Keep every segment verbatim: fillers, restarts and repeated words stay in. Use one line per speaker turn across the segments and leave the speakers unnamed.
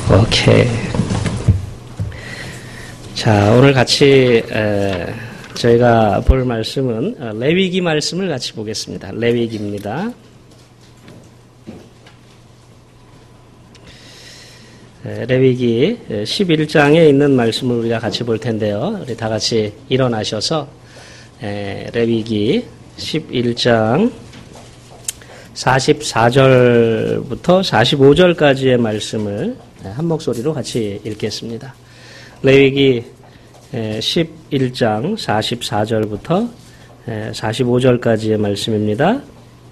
오케이. 자, 오늘 같이 에, 저희가 볼 말씀은 어, 레위기 말씀을 같이 보겠습니다. 레위기입니다. 에, 레위기 십일 장에 있는 말씀을 우리가 같이 볼 텐데요. 우리 다 같이 일어나셔서 에, 레위기 십일 장 사십사 절부터 사십오 절까지의 말씀을 한 목소리로 같이 읽겠습니다. 레위기 십일 장 사십사 절부터 사십오 절까지의 말씀입니다.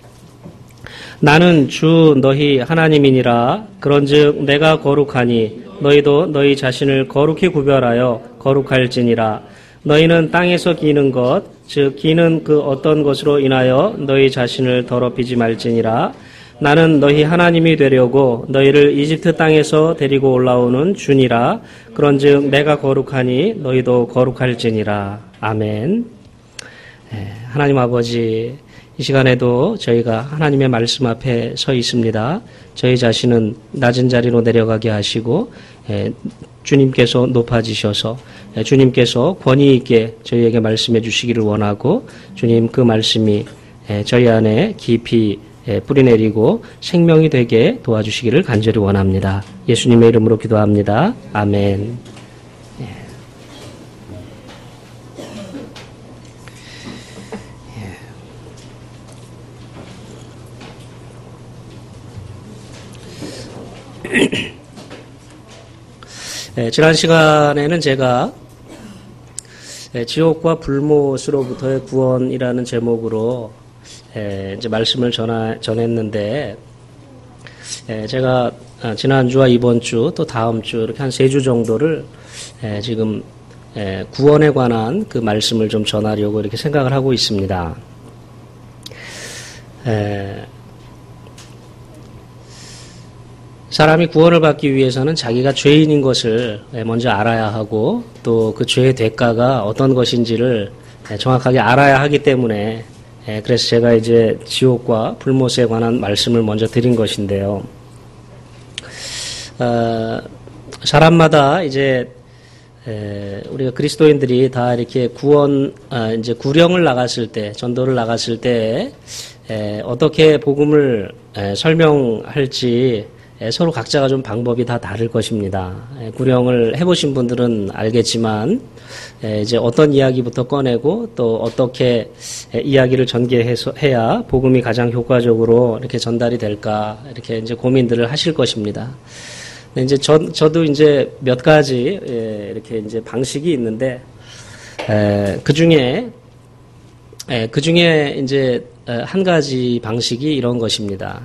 나는 주 너희 하나님이니라. 그런즉 내가 거룩하니 너희도 너희 자신을 거룩히 구별하여 거룩할지니라. 너희는 땅에서 기는 것, 즉 기는 그 어떤 것으로 인하여 너희 자신을 더럽히지 말지니라. 나는 너희 하나님이 되려고 너희를 이집트 땅에서 데리고 올라오는 주니라. 그런즉 내가 거룩하니 너희도 거룩할지니라. 아멘. 하나님 아버지, 이 시간에도 저희가 하나님의 말씀 앞에 서 있습니다. 저희 자신은 낮은 자리로 내려가게 하시고 주님께서 높아지셔서 주님께서 권위 있게 저희에게 말씀해 주시기를 원하고, 주님 그 말씀이 저희 안에 깊이 뿌리내리고 생명이 되게 도와주시기를 간절히 원합니다. 예수님의 이름으로 기도합니다. 아멘. 예, 지난 시간에는 제가 예, 지옥과 불못으로부터의 구원이라는 제목으로 예, 이제 말씀을 전하, 전했는데, 예, 제가 지난주와 이번주 또 다음주 이렇게 한 세 주 정도를 예, 지금 예, 구원에 관한 그 말씀을 좀 전하려고 이렇게 생각을 하고 있습니다. 예, 사람이 구원을 받기 위해서는 자기가 죄인인 것을 먼저 알아야 하고, 또 그 죄의 대가가 어떤 것인지를 정확하게 알아야 하기 때문에, 그래서 제가 이제 지옥과 불못에 관한 말씀을 먼저 드린 것인데요. 어, 사람마다 이제 우리가 그리스도인들이 다 이렇게 구원, 이제 구령을 나갔을 때, 전도를 나갔을 때 어떻게 복음을 설명할지 서로 각자가 좀 방법이 다 다를 것입니다. 구령을 해보신 분들은 알겠지만, 이제 어떤 이야기부터 꺼내고 또 어떻게 이야기를 전개해야 복음이 가장 효과적으로 이렇게 전달이 될까, 이렇게 이제 고민들을 하실 것입니다. 이제 저, 저도 이제 몇 가지 이렇게 이제 방식이 있는데, 그 중에, 그 중에 이제 한 가지 방식이 이런 것입니다.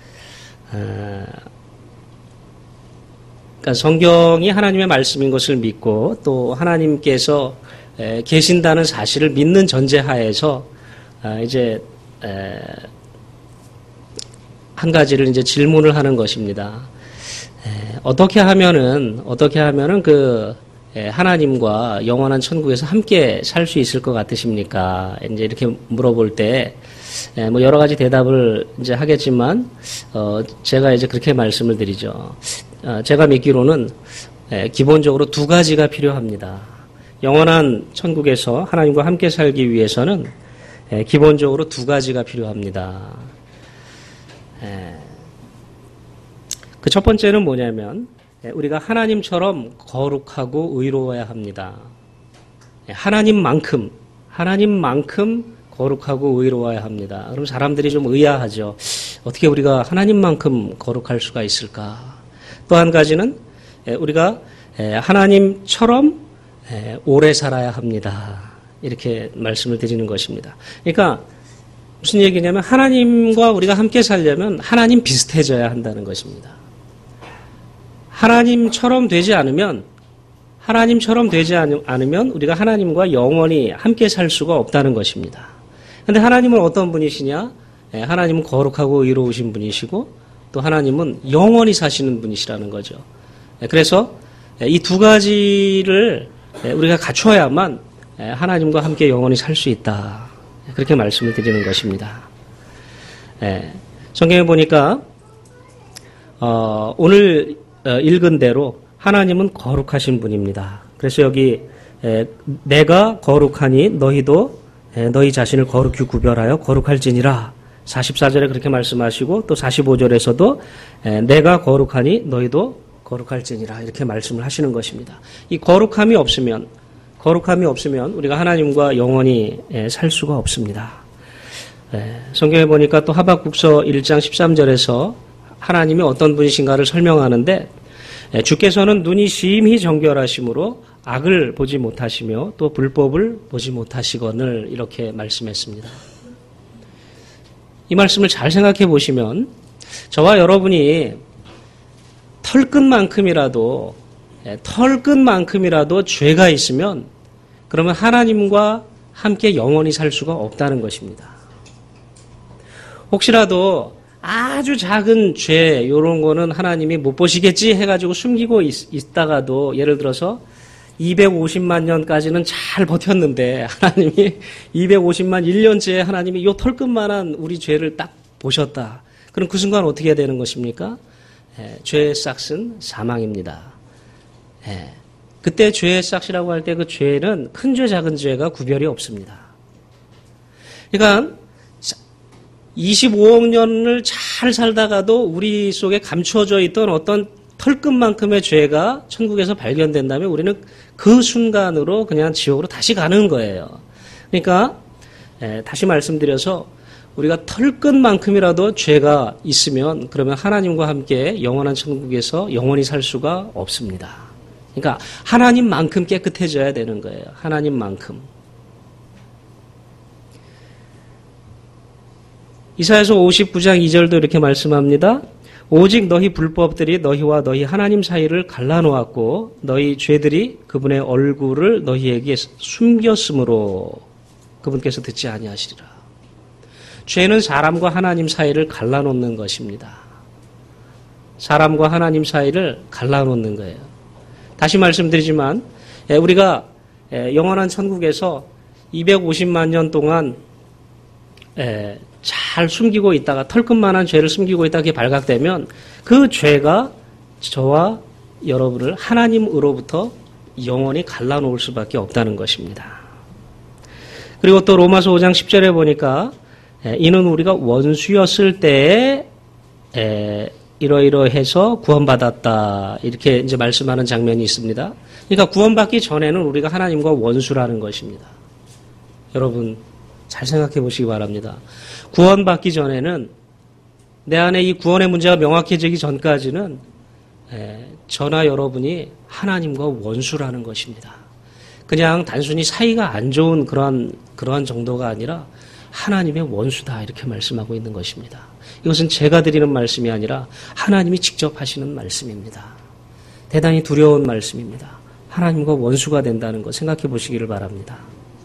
그러니까 성경이 하나님의 말씀인 것을 믿고, 또 하나님께서 계신다는 사실을 믿는 전제하에서 이제 한 가지를 이제 질문을 하는 것입니다. 어떻게 하면은 어떻게 하면은 그 하나님과 영원한 천국에서 함께 살 수 있을 것 같으십니까? 이제 이렇게 물어볼 때 뭐 여러 가지 대답을 이제 하겠지만, 어 제가 이제 그렇게 말씀을 드리죠. 어 제가 믿기로는 기본적으로 두 가지가 필요합니다. 영원한 천국에서 하나님과 함께 살기 위해서는 기본적으로 두 가지가 필요합니다. 그 첫 번째는 뭐냐면, 우리가 하나님처럼 거룩하고 의로워야 합니다. 하나님만큼, 하나님만큼 거룩하고 의로워야 합니다. 그럼 사람들이 좀 의아하죠. 어떻게 우리가 하나님만큼 거룩할 수가 있을까? 또 한 가지는 우리가 하나님처럼 오래 살아야 합니다. 이렇게 말씀을 드리는 것입니다. 그러니까 무슨 얘기냐면, 하나님과 우리가 함께 살려면 하나님 비슷해져야 한다는 것입니다. 하나님처럼 되지 않으면, 하나님처럼 되지 않으면 우리가 하나님과 영원히 함께 살 수가 없다는 것입니다. 그런데 하나님은 어떤 분이시냐? 하나님은 거룩하고 의로우신 분이시고, 또 하나님은 영원히 사시는 분이시라는 거죠. 그래서 이 두 가지를 우리가 갖춰야만 하나님과 함께 영원히 살 수 있다. 그렇게 말씀을 드리는 것입니다. 성경에 보니까 어, 오늘 읽은 대로 하나님은 거룩하신 분입니다. 그래서 여기 에, 내가 거룩하니 너희도 에, 너희 자신을 거룩히 구별하여 거룩할지니라. 사십사 절에 그렇게 말씀하시고 또 사십오 절에서도 에, 내가 거룩하니 너희도 거룩할지니라 이렇게 말씀을 하시는 것입니다. 이 거룩함이 없으면 거룩함이 없으면 우리가 하나님과 영원히 에, 살 수가 없습니다. 에, 성경에 보니까 또 하박국서 일 장 십삼 절에서 하나님이 어떤 분이신가를 설명하는데 에, 주께서는 눈이 심히 정결하심으로 악을 보지 못하시며 또 불법을 보지 못하시거늘 이렇게 말씀했습니다. 이 말씀을 잘 생각해 보시면 저와 여러분이 털끝만큼이라도 털끝만큼이라도 죄가 있으면 그러면 하나님과 함께 영원히 살 수가 없다는 것입니다. 혹시라도 아주 작은 죄 이런 거는 하나님이 못 보시겠지 해가지고 숨기고 있, 있다가도 예를 들어서 이백오십만 년까지는 잘 버텼는데 하나님이 이백오십만 일 년째에 하나님이 이 털끝만한 우리 죄를 딱 보셨다. 그럼 그 순간 어떻게 해야 되는 것입니까? 예, 죄의 싹은 사망입니다. 예, 그때 죄의 싹이라고 할 때 그 죄는 큰 죄 작은 죄가 구별이 없습니다. 그러니까 이십오억 년을 잘 살다가도 우리 속에 감추어져 있던 어떤 털끝만큼의 죄가 천국에서 발견된다면 우리는 그 순간으로 그냥 지옥으로 다시 가는 거예요. 그러니까 에, 다시 말씀드려서 우리가 털끝만큼이라도 죄가 있으면 그러면 하나님과 함께 영원한 천국에서 영원히 살 수가 없습니다. 그러니까 하나님만큼 깨끗해져야 되는 거예요. 하나님만큼. 이사야서 오십구 장 이 절도 이렇게 말씀합니다. 오직 너희 불법들이 너희와 너희 하나님 사이를 갈라놓았고 너희 죄들이 그분의 얼굴을 너희에게 숨겼으므로 그분께서 듣지 아니하시리라. 죄는 사람과 하나님 사이를 갈라놓는 것입니다. 사람과 하나님 사이를 갈라놓는 거예요. 다시 말씀드리지만 우리가 영원한 천국에서 이백오십만 년 동안 잘 숨기고 있다가 털끝만한 죄를 숨기고 있다가 그게 발각되면 그 죄가 저와 여러분을 하나님으로부터 영원히 갈라놓을 수밖에 없다는 것입니다. 그리고 또 로마서 오 장 십 절에 보니까 이는 우리가 원수였을 때에 이러이러해서 구원받았다 이렇게 이제 말씀하는 장면이 있습니다. 그러니까 구원받기 전에는 우리가 하나님과 원수라는 것입니다. 여러분 잘 생각해 보시기 바랍니다. 구원받기 전에는 내 안에 이 구원의 문제가 명확해지기 전까지는 저나 여러분이 하나님과 원수라는 것입니다. 그냥 단순히 사이가 안 좋은 그러한, 그러한 정도가 아니라 하나님의 원수다 이렇게 말씀하고 있는 것입니다. 이것은 제가 드리는 말씀이 아니라 하나님이 직접 하시는 말씀입니다. 대단히 두려운 말씀입니다. 하나님과 원수가 된다는 것 생각해 보시기를 바랍니다.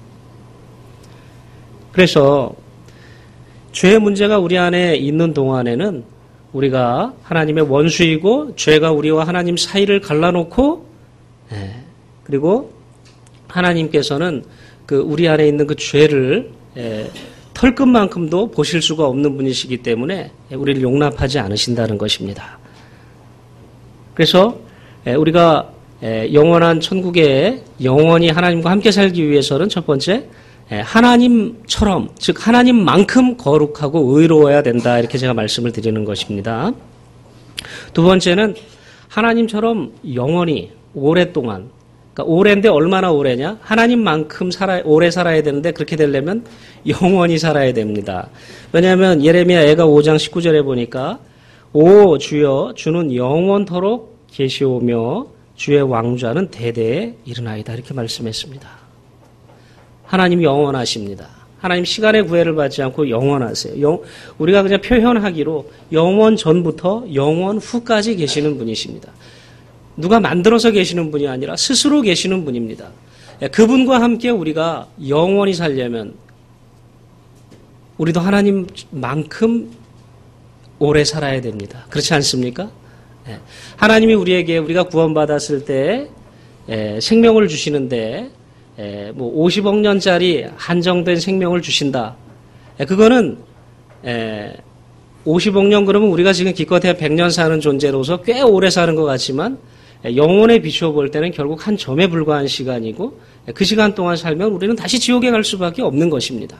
그래서 죄의 문제가 우리 안에 있는 동안에는 우리가 하나님의 원수이고 죄가 우리와 하나님 사이를 갈라놓고 그리고 하나님께서는 그 우리 안에 있는 그 죄를 털끝만큼도 보실 수가 없는 분이시기 때문에 우리를 용납하지 않으신다는 것입니다. 그래서 우리가 영원한 천국에 영원히 하나님과 함께 살기 위해서는 첫 번째 하나님처럼 즉 하나님만큼 거룩하고 의로워야 된다 이렇게 제가 말씀을 드리는 것입니다. 두 번째는 하나님처럼 영원히 오랫동안 그러니까 오래인데 얼마나 오래냐? 하나님만큼 살아, 오래 살아야 되는데 그렇게 되려면 영원히 살아야 됩니다. 왜냐하면 예레미야 애가 오 장 십구 절에 보니까 오 주여 주는 영원토록 계시오며 주의 왕좌는 대대에 이르나이다 이렇게 말씀했습니다. 하나님이 영원하십니다. 하나님 시간의 구애를 받지 않고 영원하세요. 영, 우리가 그냥 표현하기로 영원 전부터 영원 후까지 계시는 분이십니다. 누가 만들어서 계시는 분이 아니라 스스로 계시는 분입니다. 그분과 함께 우리가 영원히 살려면 우리도 하나님만큼 오래 살아야 됩니다. 그렇지 않습니까? 하나님이 우리에게 우리가 구원받았을 때 생명을 주시는데 뭐 오십억 년짜리 한정된 생명을 주신다. 그거는 오십억 년 그러면 우리가 지금 기껏해야 백 년 사는 존재로서 꽤 오래 사는 것 같지만 영혼에 비추어 볼 때는 결국 한 점에 불과한 시간이고 그 시간 동안 살면 우리는 다시 지옥에 갈 수밖에 없는 것입니다.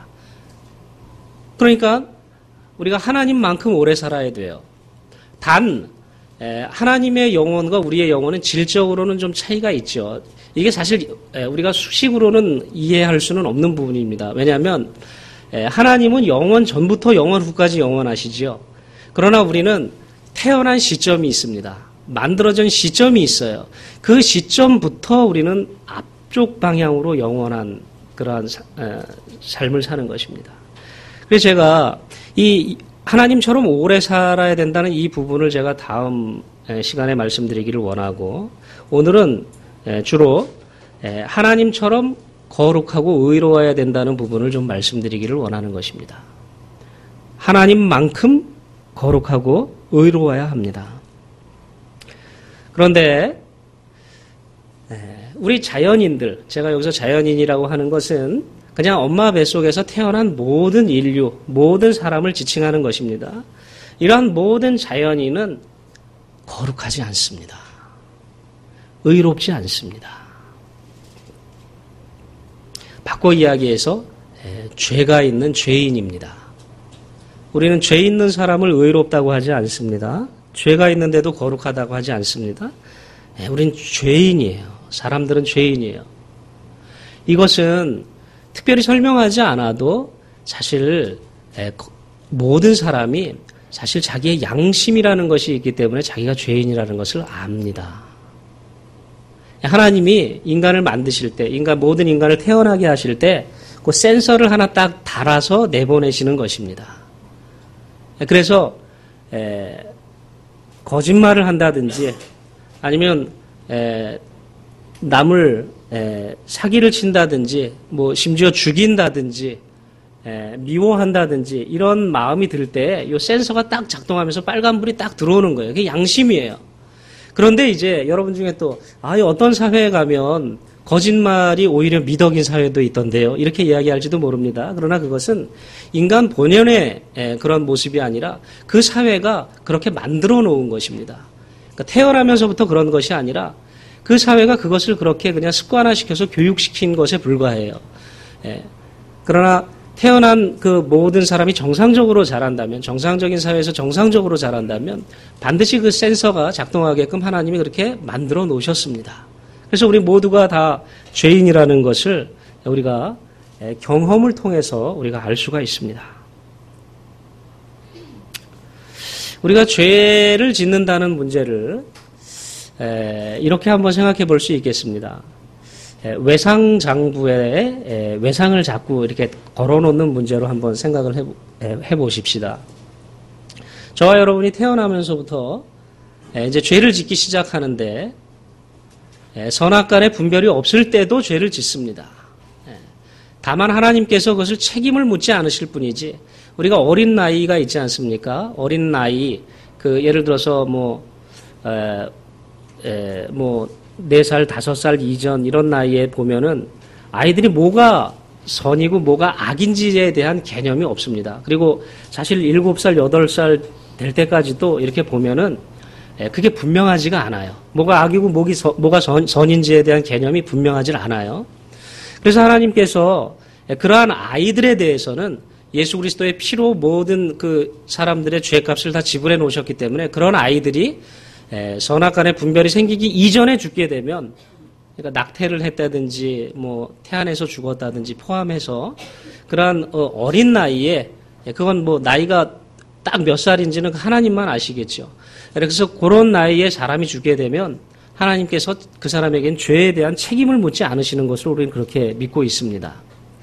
그러니까 우리가 하나님만큼 오래 살아야 돼요. 단 하나님의 영혼과 우리의 영혼은 질적으로는 좀 차이가 있죠. 이게 사실 우리가 수식으로는 이해할 수는 없는 부분입니다. 왜냐하면 하나님은 영원 전부터 영원 후까지 영원하시지요. 그러나 우리는 태어난 시점이 있습니다. 만들어진 시점이 있어요. 그 시점부터 우리는 앞쪽 방향으로 영원한 그러한 삶을 사는 것입니다. 그래서 제가 이 하나님처럼 오래 살아야 된다는 이 부분을 제가 다음 시간에 말씀드리기를 원하고, 오늘은 주로 하나님처럼 거룩하고 의로워야 된다는 부분을 좀 말씀드리기를 원하는 것입니다. 하나님만큼 거룩하고 의로워야 합니다. 그런데 우리 자연인들, 제가 여기서 자연인이라고 하는 것은 그냥 엄마 뱃속에서 태어난 모든 인류, 모든 사람을 지칭하는 것입니다. 이러한 모든 자연인은 거룩하지 않습니다. 의롭지 않습니다. 바꿔 이야기해서 죄가 있는 죄인입니다. 우리는 죄 있는 사람을 의롭다고 하지 않습니다. 죄가 있는데도 거룩하다고 하지 않습니다. 우리는 죄인이에요. 사람들은 죄인이에요. 이것은 특별히 설명하지 않아도 사실 모든 사람이 사실 자기의 양심이라는 것이 있기 때문에 자기가 죄인이라는 것을 압니다. 하나님이 인간을 만드실 때, 인간, 모든 인간을 태어나게 하실 때, 그 센서를 하나 딱 달아서 내보내시는 것입니다. 그래서, 에, 거짓말을 한다든지, 아니면, 에, 남을, 에, 사기를 친다든지, 뭐, 심지어 죽인다든지, 에, 미워한다든지, 이런 마음이 들 때, 이 센서가 딱 작동하면서 빨간불이 딱 들어오는 거예요. 그게 양심이에요. 그런데 이제 여러분 중에 또, 아, 어떤 사회에 가면 거짓말이 오히려 미덕인 사회도 있던데요. 이렇게 이야기할지도 모릅니다. 그러나 그것은 인간 본연의 그런 모습이 아니라 그 사회가 그렇게 만들어 놓은 것입니다. 그러니까 태어나면서부터 그런 것이 아니라 그 사회가 그것을 그렇게 그냥 습관화시켜서 교육시킨 것에 불과해요. 그러나 태어난 그 모든 사람이 정상적으로 자란다면, 정상적인 사회에서 정상적으로 자란다면 반드시 그 센서가 작동하게끔 하나님이 그렇게 만들어 놓으셨습니다. 그래서 우리 모두가 다 죄인이라는 것을 우리가 경험을 통해서 우리가 알 수가 있습니다. 우리가 죄를 짓는다는 문제를 이렇게 한번 생각해 볼 수 있겠습니다. 외상장부에 외상을 자꾸 이렇게 걸어놓는 문제로 한번 생각을 해보십시다. 저와 여러분이 태어나면서부터 이제 죄를 짓기 시작하는데 선악간의 분별이 없을 때도 죄를 짓습니다. 다만 하나님께서 그것을 책임을 묻지 않으실 뿐이지, 우리가 어린 나이가 있지 않습니까? 어린 나이, 그 예를 들어서 뭐, 에, 에, 뭐 네 살, 다섯 살 이전 이런 나이에 보면은 아이들이 뭐가 선이고 뭐가 악인지에 대한 개념이 없습니다. 그리고 사실 일곱 살, 여덟 살 될 때까지도 이렇게 보면은 그게 분명하지가 않아요. 뭐가 악이고 뭐가 선, 선인지에 대한 개념이 분명하지 않아요. 그래서 하나님께서 그러한 아이들에 대해서는 예수 그리스도의 피로 모든 그 사람들의 죄값을 다 지불해 놓으셨기 때문에 그런 아이들이 선악간의 분별이 생기기 이전에 죽게 되면, 그러니까 낙태를 했다든지 뭐 태안에서 죽었다든지 포함해서 그러한 어린 나이에, 그건 뭐 나이가 딱 몇 살인지는 하나님만 아시겠죠. 그래서 그런 나이에 사람이 죽게 되면 하나님께서 그 사람에겐 죄에 대한 책임을 묻지 않으시는 것을 우리는 그렇게 믿고 있습니다.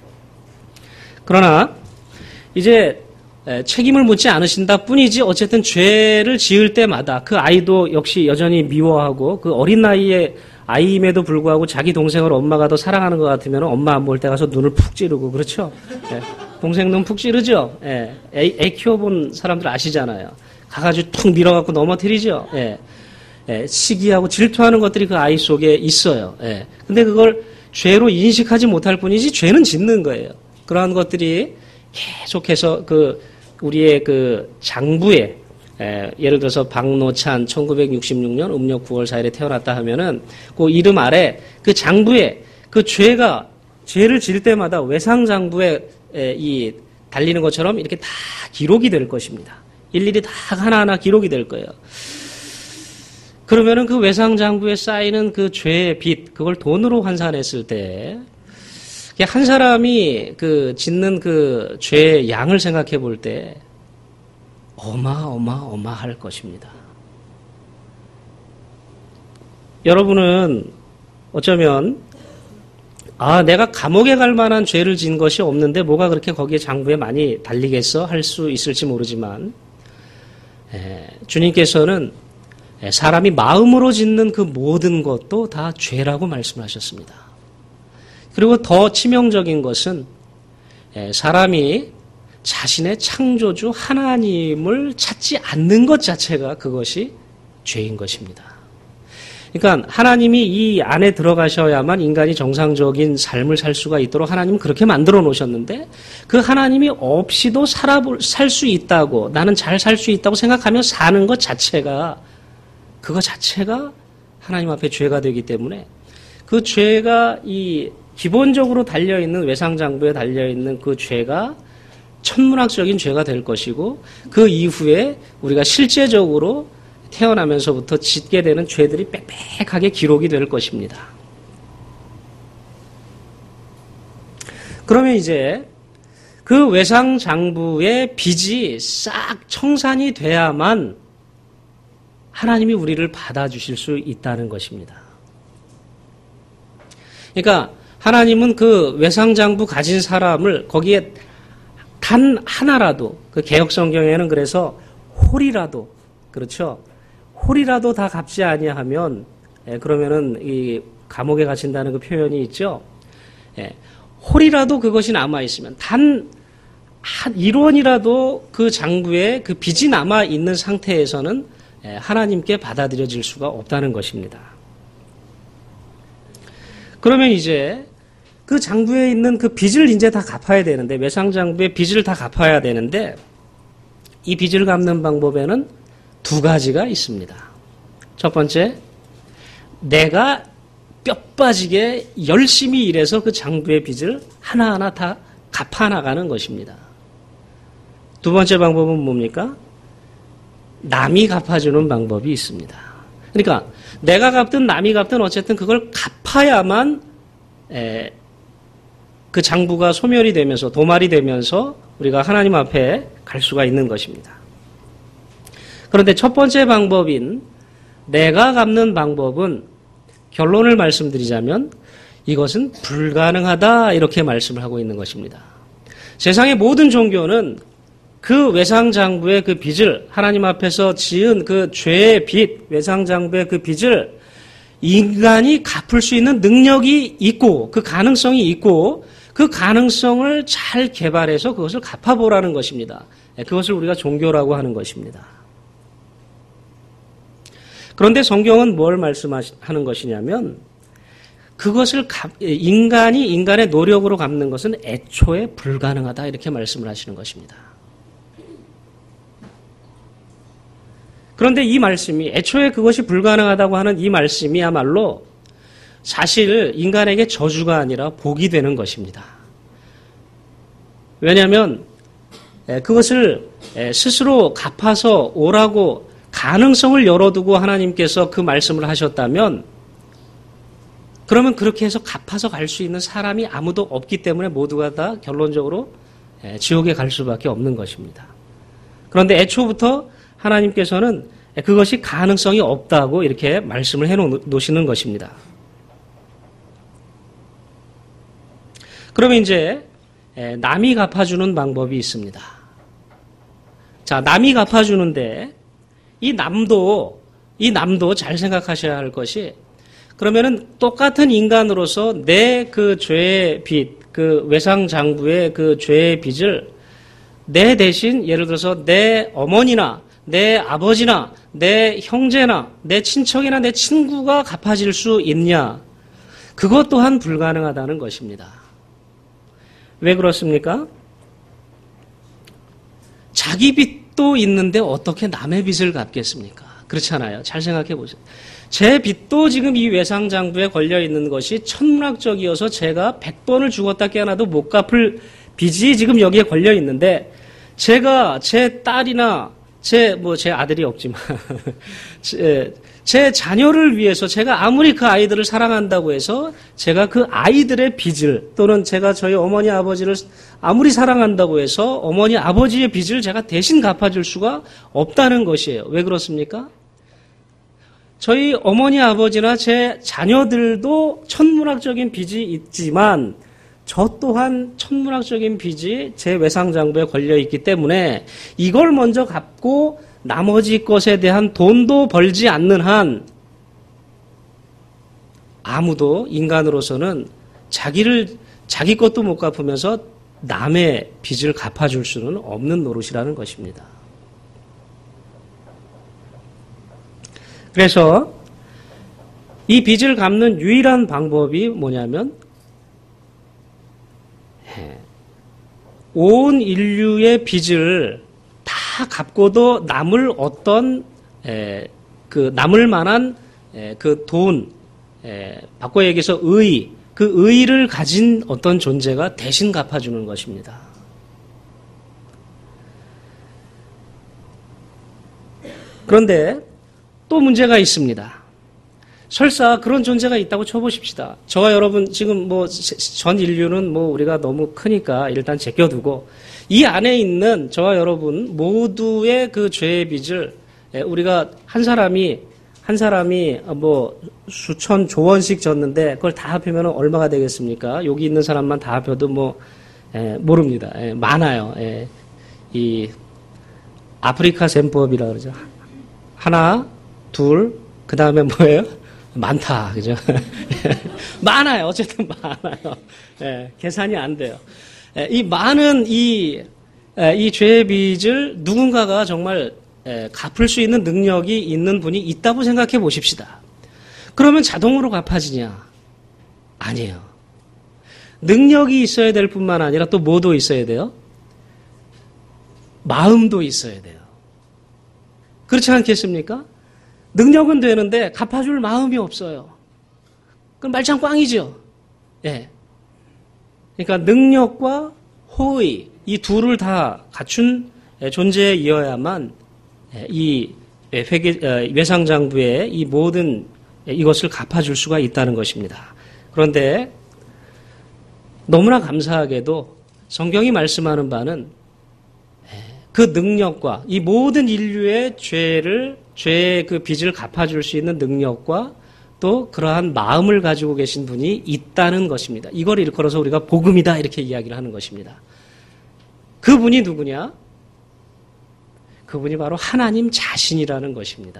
그러나 이제 책임을 묻지 않으신다 뿐이지 어쨌든 죄를 지을 때마다 그 아이도 역시 여전히 미워하고, 그 어린 나이에 아이임에도 불구하고 자기 동생을 엄마가 더 사랑하는 것 같으면 엄마 안 볼 때 가서 눈을 푹 찌르고, 그렇죠? 예, 동생 눈 푹 찌르죠? 예, 애, 애 키워본 사람들 아시잖아요. 가가지고 툭 밀어갖고 넘어뜨리죠? 예, 예, 시기하고 질투하는 것들이 그 아이 속에 있어요. 예, 근데 그걸 죄로 인식하지 못할 뿐이지 죄는 짓는 거예요. 그러한 것들이 계속해서 그 우리의 그 장부에 에, 예를 들어서 박노찬 천구백육십육 년 음력 구월 사일에 태어났다 하면은 그 이름 아래 그 장부에 그 죄가 죄를 질 때마다 외상장부에 에, 이 달리는 것처럼 이렇게 다 기록이 될 것입니다. 일일이 다 하나하나 기록이 될 거예요. 그러면은 그 외상장부에 쌓이는 그 죄의 빚, 그걸 돈으로 환산했을 때, 한 사람이 그 짓는 그 죄의 양을 생각해 볼 때, 어마어마어마할 것입니다. 여러분은 어쩌면, 아, 내가 감옥에 갈 만한 죄를 지은 것이 없는데 뭐가 그렇게 거기에 장부에 많이 달리겠어? 할 수 있을지 모르지만, 에, 주님께서는 사람이 마음으로 짓는 그 모든 것도 다 죄라고 말씀하셨습니다. 그리고 더 치명적인 것은 사람이 자신의 창조주 하나님을 찾지 않는 것 자체가 그것이 죄인 것입니다. 그러니까 하나님이 이 안에 들어가셔야만 인간이 정상적인 삶을 살 수가 있도록 하나님은 그렇게 만들어 놓으셨는데 그 하나님이 없이도 살 수 있다고 나는 잘 살 수 있다고 생각하며 사는 것 자체가 그거 자체가 하나님 앞에 죄가 되기 때문에 그 죄가 이 기본적으로 달려있는 외상장부에 달려있는 그 죄가 천문학적인 죄가 될 것이고 그 이후에 우리가 실제적으로 태어나면서부터 짓게 되는 죄들이 빽빽하게 기록이 될 것입니다. 그러면 이제 그 외상장부의 빚이 싹 청산이 돼야만 하나님이 우리를 받아주실 수 있다는 것입니다. 그러니까 하나님은 그 외상장부 가진 사람을 거기에 단 하나라도 그 개역성경에는 그래서 홀이라도 그렇죠. 홀이라도 다 갚지 아니하면 예, 그러면은 이 감옥에 갇힌다는 그 표현이 있죠. 예, 홀이라도 그것이 남아 있으면 단 한 일 원이라도 그 장부에 그 빚이 남아 있는 상태에서는 하나님께 받아들여질 수가 없다는 것입니다. 그러면 이제 그 장부에 있는 그 빚을 이제 다 갚아야 되는데 외상장부의 빚을 다 갚아야 되는데 이 빚을 갚는 방법에는 두 가지가 있습니다. 첫 번째, 내가 뼈 빠지게 열심히 일해서 그 장부의 빚을 하나하나 다 갚아나가는 것입니다. 두 번째 방법은 뭡니까? 남이 갚아주는 방법이 있습니다. 그러니까 내가 갚든 남이 갚든 어쨌든 그걸 갚아야만 에, 그 장부가 소멸이 되면서 도말이 되면서 우리가 하나님 앞에 갈 수가 있는 것입니다. 그런데 첫 번째 방법인 내가 갚는 방법은 결론을 말씀드리자면 이것은 불가능하다 이렇게 말씀을 하고 있는 것입니다. 세상의 모든 종교는 그 외상장부의 그 빚을 하나님 앞에서 지은 그 죄의 빚, 외상장부의 그 빚을 인간이 갚을 수 있는 능력이 있고 그 가능성이 있고 그 가능성을 잘 개발해서 그것을 갚아보라는 것입니다. 그것을 우리가 종교라고 하는 것입니다. 그런데 성경은 뭘 말씀하는 것이냐면 그것을 갚, 인간이 인간의 노력으로 갚는 것은 애초에 불가능하다 이렇게 말씀을 하시는 것입니다. 그런데 이 말씀이 애초에 그것이 불가능하다고 하는 이 말씀이야말로 사실 인간에게 저주가 아니라 복이 되는 것입니다. 왜냐하면 그것을 스스로 갚아서 오라고 가능성을 열어두고 하나님께서 그 말씀을 하셨다면 그러면 그렇게 해서 갚아서 갈 수 있는 사람이 아무도 없기 때문에 모두가 다 결론적으로 지옥에 갈 수밖에 없는 것입니다. 그런데 애초부터 하나님께서는 그것이 가능성이 없다고 이렇게 말씀을 해놓으시는 것입니다. 그러면 이제 남이 갚아주는 방법이 있습니다. 자, 남이 갚아주는데 이 남도 이 남도 잘 생각하셔야 할 것이 그러면은 똑같은 인간으로서 내 그 죄의 빚, 그 외상장부의 그 죄의 빚을 내 대신 예를 들어서 내 어머니나 내 아버지나 내 형제나 내 친척이나 내 친구가 갚아질 수 있냐? 그것 또한 불가능하다는 것입니다. 왜 그렇습니까? 자기 빚도 있는데 어떻게 남의 빚을 갚겠습니까? 그렇잖아요. 잘 생각해 보세요. 제 빚도 지금 이 외상장부에 걸려 있는 것이 천문학적이어서 제가 백 번을 죽었다 깨어나도 못 갚을 빚이 지금 여기에 걸려 있는데, 제가 제 딸이나 제 뭐 제 아들이 없지만 제, 제 자녀를 위해서 제가 아무리 그 아이들을 사랑한다고 해서 제가 그 아이들의 빚을, 또는 제가 저희 어머니 아버지를 아무리 사랑한다고 해서 어머니 아버지의 빚을 제가 대신 갚아줄 수가 없다는 것이에요. 왜 그렇습니까? 저희 어머니 아버지나 제 자녀들도 천문학적인 빚이 있지만 저 또한 천문학적인 빚이 제 외상장부에 걸려 있기 때문에 이걸 먼저 갚고 나머지 것에 대한 돈도 벌지 않는 한 아무도 인간으로서는 자기를 자기 것도 못 갚으면서 남의 빚을 갚아줄 수는 없는 노릇이라는 것입니다. 그래서 이 빚을 갚는 유일한 방법이 뭐냐면 온 인류의 빚을 다 갚고도 남을 어떤 에, 그 남을 만한 에, 그 돈, 에, 바꿔 얘기해서 의, 그 의를 가진 어떤 존재가 대신 갚아주는 것입니다. 그런데 또 문제가 있습니다. 설사 그런 존재가 있다고 쳐보십시다. 저와 여러분 지금 뭐 전 인류는 뭐 우리가 너무 크니까 일단 제껴두고 이 안에 있는 저와 여러분 모두의 그 죄의 빚을 우리가 한 사람이 한 사람이 뭐 수천 조원씩 졌는데 그걸 다 합하면 얼마가 되겠습니까? 여기 있는 사람만 다 합해도 뭐 에, 모릅니다. 에, 많아요. 에, 이 아프리카 셈법이라 그러죠. 하나, 둘, 그 다음에 뭐예요? 많다, 그죠? 많아요. 어쨌든 많아요. 예, 계산이 안 돼요. 예, 이 많은 이, 예, 이 죄의 빚을 누군가가 정말 예, 갚을 수 있는 능력이 있는 분이 있다고 생각해 보십시다. 그러면 자동으로 갚아지냐? 아니에요. 능력이 있어야 될 뿐만 아니라 또 뭐도 있어야 돼요? 마음도 있어야 돼요. 그렇지 않겠습니까? 능력은 되는데 갚아줄 마음이 없어요. 그럼 말짱 꽝이죠. 예. 그러니까 능력과 호의 이 둘을 다 갖춘 존재이어야만 이 회계, 외상장부의 이 모든 이것을 갚아줄 수가 있다는 것입니다. 그런데 너무나 감사하게도 성경이 말씀하는 바는 그 능력과 이 모든 인류의 죄를 죄의 그 빚을 갚아줄 수 있는 능력과 또 그러한 마음을 가지고 계신 분이 있다는 것입니다. 이걸 일컬어서 우리가 복음이다 이렇게 이야기를 하는 것입니다. 그분이 누구냐? 그분이 바로 하나님 자신이라는 것입니다.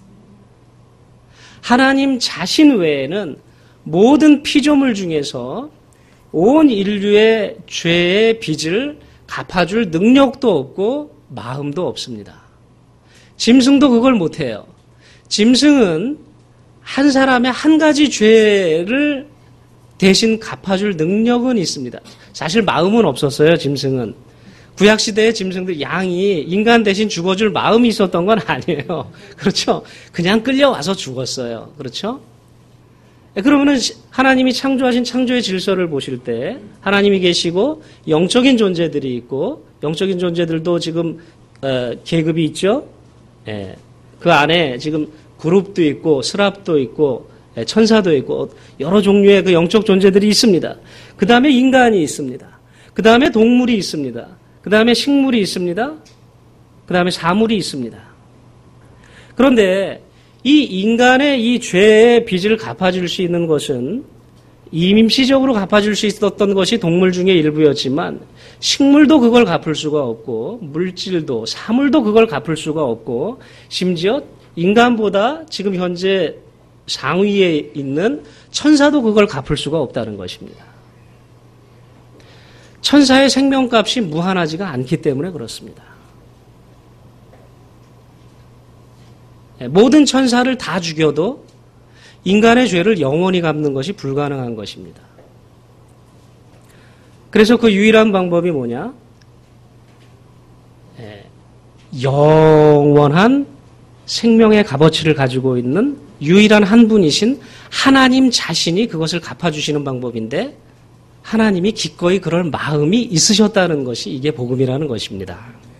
하나님 자신 외에는 모든 피조물 중에서 온 인류의 죄의 빚을 갚아줄 능력도 없고 마음도 없습니다. 짐승도 그걸 못해요. 짐승은 한 사람의 한 가지 죄를 대신 갚아줄 능력은 있습니다. 사실 마음은 없었어요, 짐승은. 구약시대의 짐승들, 양이 인간 대신 죽어줄 마음이 있었던 건 아니에요. 그렇죠? 그냥 끌려와서 죽었어요. 그렇죠? 그러면은 하나님이 창조하신 창조의 질서를 보실 때 하나님이 계시고 영적인 존재들이 있고 영적인 존재들도 지금 어, 계급이 있죠. 예, 그 안에 지금 그룹도 있고 스랍도 있고 예, 천사도 있고 여러 종류의 그 영적 존재들이 있습니다. 그 다음에 인간이 있습니다. 그 다음에 동물이 있습니다. 그 다음에 식물이 있습니다. 그 다음에 사물이 있습니다. 그런데 이 인간의 이 죄의 빚을 갚아줄 수 있는 것은 임시적으로 갚아줄 수 있었던 것이 동물 중에 일부였지만 식물도 그걸 갚을 수가 없고 물질도 사물도 그걸 갚을 수가 없고 심지어 인간보다 지금 현재 상위에 있는 천사도 그걸 갚을 수가 없다는 것입니다. 천사의 생명값이 무한하지가 않기 때문에 그렇습니다. 모든 천사를 다 죽여도 인간의 죄를 영원히 갚는 것이 불가능한 것입니다. 그래서 그 유일한 방법이 뭐냐? 예, 영원한 생명의 값어치를 가지고 있는 유일한 한 분이신 하나님 자신이 그것을 갚아주시는 방법인데 하나님이 기꺼이 그럴 마음이 있으셨다는 것이 이게 복음이라는 것입니다.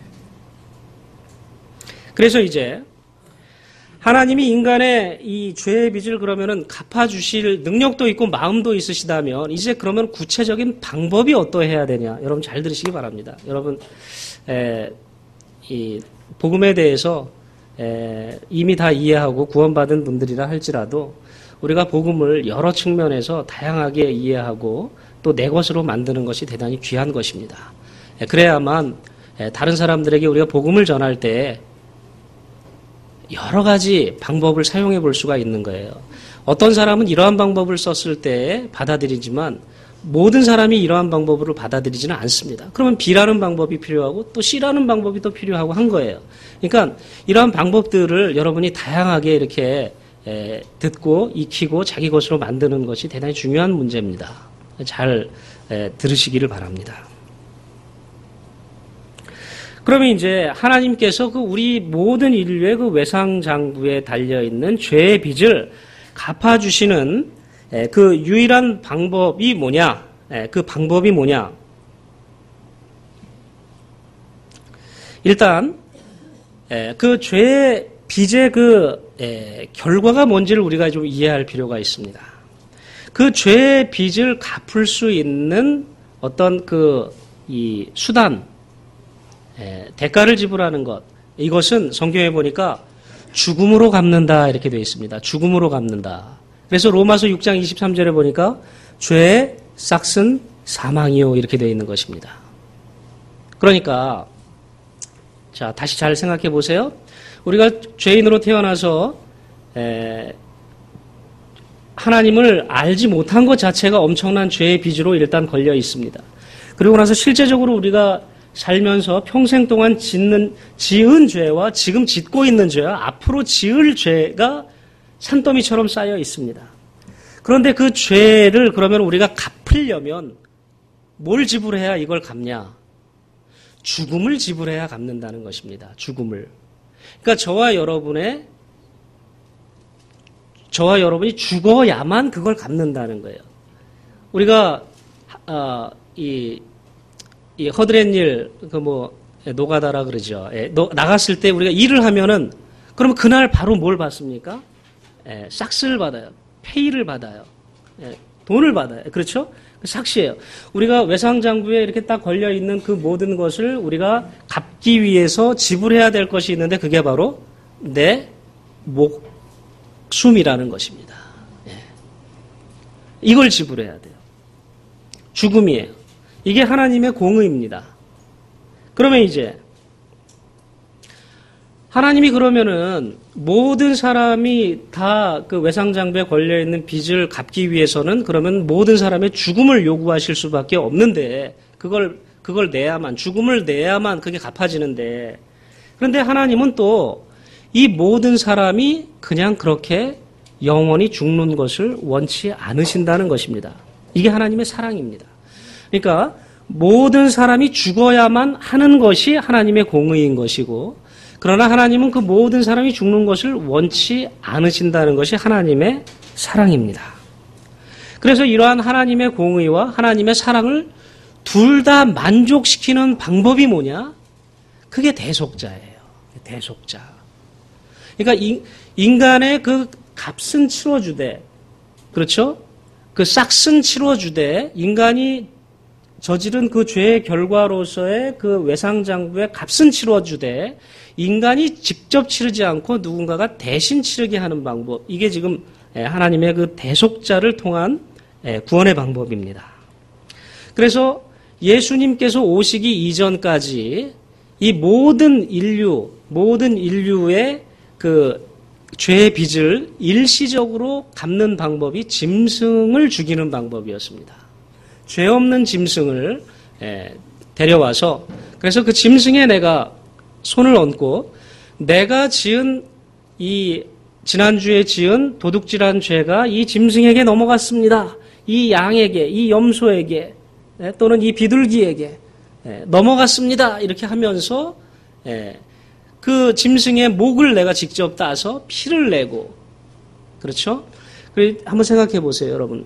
그래서 이제 하나님이 인간의 이 죄의 빚을 그러면은 갚아주실 능력도 있고 마음도 있으시다면 이제 그러면 구체적인 방법이 어떠해야 되냐? 여러분 잘 들으시기 바랍니다. 여러분 에, 이 복음에 대해서 에, 이미 다 이해하고 구원받은 분들이라 할지라도 우리가 복음을 여러 측면에서 다양하게 이해하고 또 내 것으로 만드는 것이 대단히 귀한 것입니다. 에, 그래야만 에, 다른 사람들에게 우리가 복음을 전할 때 여러 가지 방법을 사용해 볼 수가 있는 거예요. 어떤 사람은 이러한 방법을 썼을 때 받아들이지만 모든 사람이 이러한 방법으로 받아들이지는 않습니다. 그러면 B라는 방법이 필요하고 또 C라는 방법이 또 필요하고 한 거예요. 그러니까 이러한 방법들을 여러분이 다양하게 이렇게 에, 듣고 익히고 자기 것으로 만드는 것이 대단히 중요한 문제입니다. 잘 에, 들으시기를 바랍니다. 그러면 이제 하나님께서 그 우리 모든 인류의 그 외상장부에 달려있는 죄의 빚을 갚아주시는 그 유일한 방법이 뭐냐? 그 방법이 뭐냐? 일단 그 죄의 빚의 그 결과가 뭔지를 우리가 좀 이해할 필요가 있습니다. 그 죄의 빚을 갚을 수 있는 어떤 그 이 수단, 예, 대가를 지불하는 것, 이것은 성경에 보니까 죽음으로 갚는다 이렇게 되어 있습니다. 죽음으로 갚는다. 그래서 로마서 육 장 이십삼 절에 보니까 죄의 싹은 사망이요 이렇게 되어 있는 것입니다. 그러니까 자 다시 잘 생각해 보세요. 우리가 죄인으로 태어나서 에, 하나님을 알지 못한 것 자체가 엄청난 죄의 빚으로 일단 걸려 있습니다. 그리고 나서 실제적으로 우리가 살면서 평생 동안 짓는, 지은 죄와 지금 짓고 있는 죄와 앞으로 지을 죄가 산더미처럼 쌓여 있습니다. 그런데 그 죄를 그러면 우리가 갚으려면 뭘 지불해야 이걸 갚냐? 죽음을 지불해야 갚는다는 것입니다. 죽음을. 그러니까 저와 여러분의, 저와 여러분이 죽어야만 그걸 갚는다는 거예요. 우리가, 어, 이, 이 허드렛일 그 뭐 노가다라 그러죠. 예, 노, 나갔을 때 우리가 일을 하면은 그러면 그날 바로 뭘 받습니까? 예, 싹스를 받아요. 페이를 받아요. 예, 돈을 받아요. 그렇죠? 삭시예요. 우리가 외상장부에 이렇게 딱 걸려 있는 그 모든 것을 우리가 갚기 위해서 지불해야 될 것이 있는데 그게 바로 내 목숨이라는 것입니다. 예. 이걸 지불해야 돼요. 죽음이에요. 이게 하나님의 공의입니다. 그러면 이제 하나님이 그러면은 모든 사람이 다 그 외상장부에 걸려있는 빚을 갚기 위해서는 그러면 모든 사람의 죽음을 요구하실 수밖에 없는데 그걸 그걸 내야만 죽음을 내야만 그게 갚아지는데 그런데 하나님은 또 이 모든 사람이 그냥 그렇게 영원히 죽는 것을 원치 않으신다는 것입니다. 이게 하나님의 사랑입니다. 그러니까 모든 사람이 죽어야만 하는 것이 하나님의 공의인 것이고 그러나 하나님은 그 모든 사람이 죽는 것을 원치 않으신다는 것이 하나님의 사랑입니다. 그래서 이러한 하나님의 공의와 하나님의 사랑을 둘 다 만족시키는 방법이 뭐냐? 그게 대속자예요. 대속자. 그러니까 인간의 그 값은 치러주되 그렇죠? 그 싹은 치러주되 인간이 저지른 그 죄의 결과로서의 그 외상장부의 값은 치러주되 인간이 직접 치르지 않고 누군가가 대신 치르게 하는 방법. 이게 지금 하나님의 그 대속자를 통한 구원의 방법입니다. 그래서 예수님께서 오시기 이전까지 이 모든 인류, 모든 인류의 그 죄의 빚을 일시적으로 갚는 방법이 짐승을 죽이는 방법이었습니다. 죄 없는 짐승을 데려와서 그래서 그 짐승에 내가 손을 얹고 내가 지은 이 지난주에 지은 도둑질한 죄가 이 짐승에게 넘어갔습니다. 이 양에게, 이 염소에게 또는 이 비둘기에게 넘어갔습니다. 이렇게 하면서 그 짐승의 목을 내가 직접 따서 피를 내고, 그렇죠? 한번 생각해 보세요, 여러분.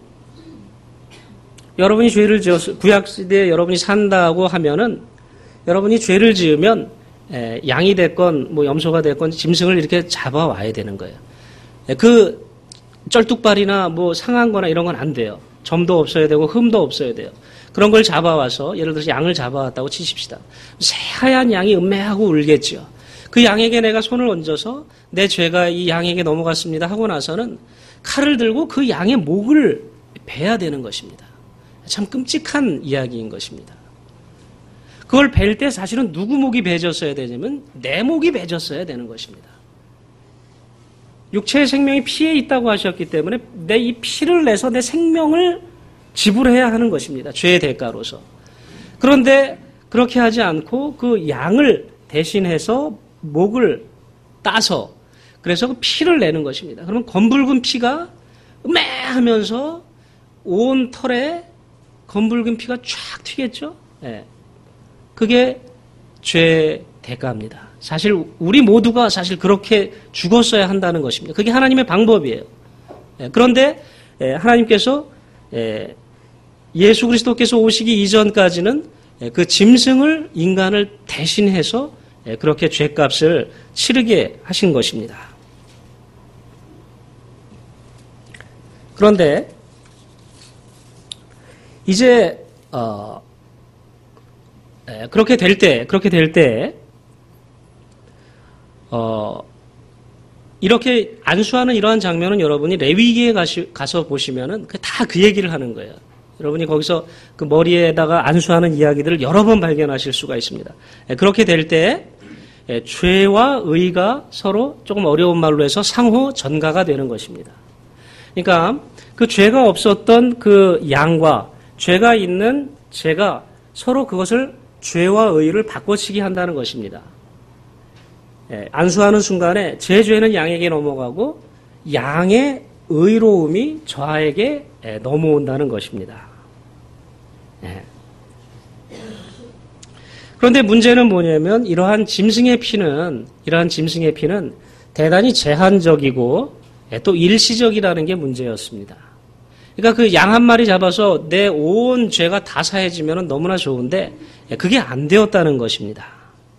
여러분이 죄를 지어서, 구약시대에 여러분이 산다고 하면은, 여러분이 죄를 지으면, 에, 양이 됐건, 뭐 염소가 됐건, 짐승을 이렇게 잡아와야 되는 거예요. 에, 그, 쩔뚝발이나 뭐 상한 거나 이런 건 안 돼요. 점도 없어야 되고, 흠도 없어야 돼요. 그런 걸 잡아와서, 예를 들어서 양을 잡아왔다고 치십시다. 새하얀 양이 음매하고 울겠죠. 그 양에게 내가 손을 얹어서, 내 죄가 이 양에게 넘어갔습니다 하고 나서는, 칼을 들고 그 양의 목을 베야 되는 것입니다. 참 끔찍한 이야기인 것입니다. 그걸 벨 때 사실은 누구 목이 베졌어야 되냐면 내 목이 베졌어야 되는 것입니다. 육체의 생명이 피에 있다고 하셨기 때문에 내 이 피를 내서 내 생명을 지불해야 하는 것입니다. 죄의 대가로서. 그런데 그렇게 하지 않고 그 양을 대신해서 목을 따서 그래서 그 피를 내는 것입니다. 그러면 검붉은 피가 음매하면서 온 털에 검붉은 피가 쫙 튀겠죠? 네. 그게 죄의 대가입니다. 사실 우리 모두가 사실 그렇게 죽었어야 한다는 것입니다. 그게 하나님의 방법이에요. 네. 그런데 하나님께서 예수 그리스도께서 오시기 이전까지는 그 짐승을 인간을 대신해서 그렇게 죄값을 치르게 하신 것입니다. 그런데 이제 어, 에, 그렇게 될 때, 그렇게 될 때, 어, 이렇게 안수하는 이러한 장면은 여러분이 레위기에 가시, 가서 보시면은 다 그 얘기를 하는 거예요. 여러분이 거기서 그 머리에다가 안수하는 이야기들을 여러 번 발견하실 수가 있습니다. 에, 그렇게 될 때, 에, 죄와 의가 서로 조금 어려운 말로 해서 상호 전가가 되는 것입니다. 그러니까 그 죄가 없었던 그 양과 죄가 있는 죄가 서로 그것을 죄와 의를 바꿔치기 한다는 것입니다. 예, 안수하는 순간에 제 죄는 양에게 넘어가고 양의 의로움이 저에게 예, 넘어온다는 것입니다. 예. 그런데 문제는 뭐냐면 이러한 짐승의 피는 이러한 짐승의 피는 대단히 제한적이고 예, 또 일시적이라는 게 문제였습니다. 그러니까 그 양 한 마리 잡아서 내 온 죄가 다 사해지면 너무나 좋은데 그게 안 되었다는 것입니다.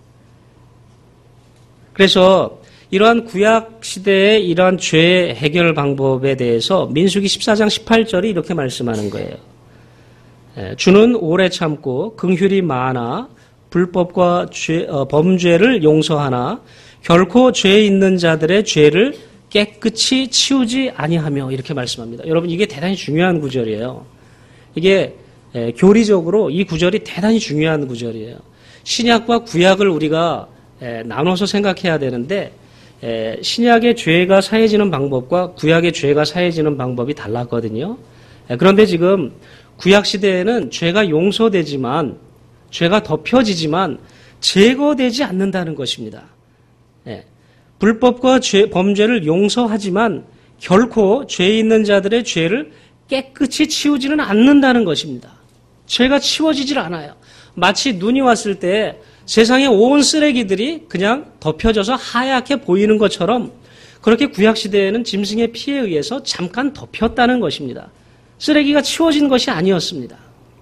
그래서 이러한 구약 시대의 이러한 죄 해결 방법에 대해서 민수기 십사 장 십팔 절이 이렇게 말씀하는 거예요. 주는 오래 참고 긍휼이 많아 불법과 죄, 어, 범죄를 용서하나 결코 죄 있는 자들의 죄를 깨끗이 치우지 아니하며 이렇게 말씀합니다. 여러분 이게 대단히 중요한 구절이에요. 이게 에, 교리적으로 이 구절이 대단히 중요한 구절이에요. 신약과 구약을 우리가 에, 나눠서 생각해야 되는데 에, 신약의 죄가 사해지는 방법과 구약의 죄가 사해지는 방법이 달랐거든요. 에, 그런데 지금 구약 시대에는 죄가 용서되지만 죄가 덮여지지만 제거되지 않는다는 것입니다. 에, 불법과 죄, 범죄를 용서하지만 결코 죄 있는 자들의 죄를 깨끗이 치우지는 않는다는 것입니다. 죄가 치워지질 않아요. 마치 눈이 왔을 때 세상의 온 쓰레기들이 그냥 덮여져서 하얗게 보이는 것처럼 그렇게 구약시대에는 짐승의 피에 의해서 잠깐 덮였다는 것입니다. 쓰레기가 치워진 것이 아니었습니다.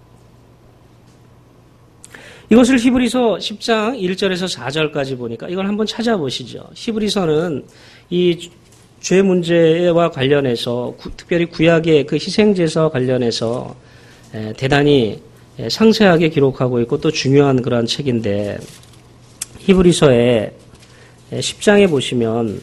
이것을 히브리서 십 장 일 절에서 사 절까지 보니까 이걸 한번 찾아보시죠. 히브리서는 이 죄 문제와 관련해서 특별히 구약의 그 희생제사와 관련해서 대단히 상세하게 기록하고 있고 또 중요한 그런 책인데 히브리서의 십 장에 보시면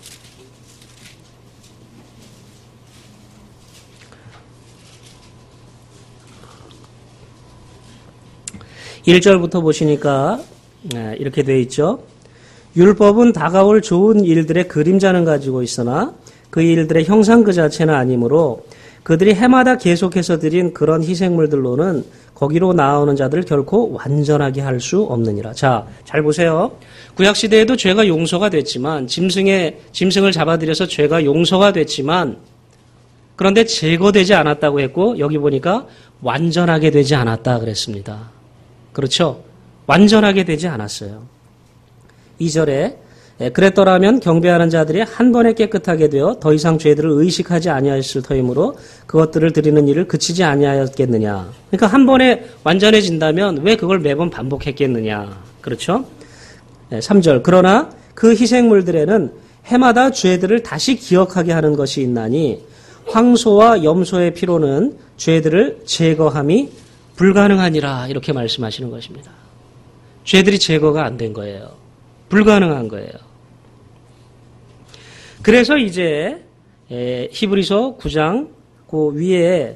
일 절부터 보시니까 이렇게 되어 있죠. 율법은 다가올 좋은 일들의 그림자는 가지고 있으나 그 일들의 형상 그 자체는 아니므로 그들이 해마다 계속해서 드린 그런 희생물들로는 거기로 나아오는 자들을 결코 완전하게 할 수 없느니라. 자, 잘 보세요. 구약시대에도 죄가 용서가 됐지만 짐승의, 짐승을 잡아들여서 죄가 용서가 됐지만 그런데 제거되지 않았다고 했고 여기 보니까 완전하게 되지 않았다 그랬습니다. 그렇죠? 완전하게 되지 않았어요. 이 절에 예, 그랬더라면 경배하는 자들이 한 번에 깨끗하게 되어 더 이상 죄들을 의식하지 아니하였을 터이므로 그것들을 드리는 일을 그치지 아니하였겠느냐. 그러니까 한 번에 완전해진다면 왜 그걸 매번 반복했겠느냐. 그렇죠? 예, 삼 절. 그러나 그 희생물들에는 해마다 죄들을 다시 기억하게 하는 것이 있나니 황소와 염소의 피로는 죄들을 제거함이 불가능하니라. 이렇게 말씀하시는 것입니다. 죄들이 제거가 안 된 거예요. 불가능한 거예요. 그래서 이제 히브리서 구 장 그 위에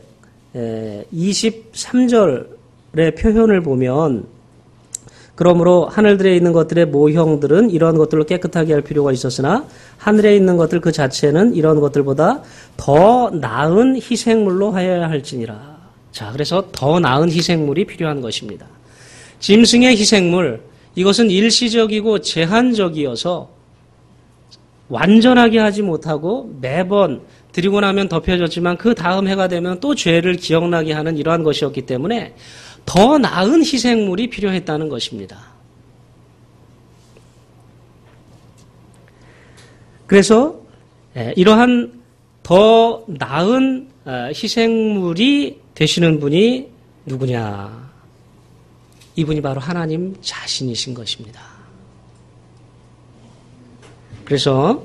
이십삼 절의 표현을 보면 그러므로 하늘들에 있는 것들의 모형들은 이런 것들로 깨끗하게 할 필요가 있었으나 하늘에 있는 것들 그 자체는 이런 것들보다 더 나은 희생물로 하여야 할지니라. 자, 그래서 더 나은 희생물이 필요한 것입니다. 짐승의 희생물, 이것은 일시적이고 제한적이어서 완전하게 하지 못하고 매번 드리고 나면 덮여졌지만 그 다음 해가 되면 또 죄를 기억나게 하는 이러한 것이었기 때문에 더 나은 희생물이 필요했다는 것입니다. 그래서 이러한 더 나은 희생물이 되시는 분이 누구냐? 이분이 바로 하나님 자신이신 것입니다. 그래서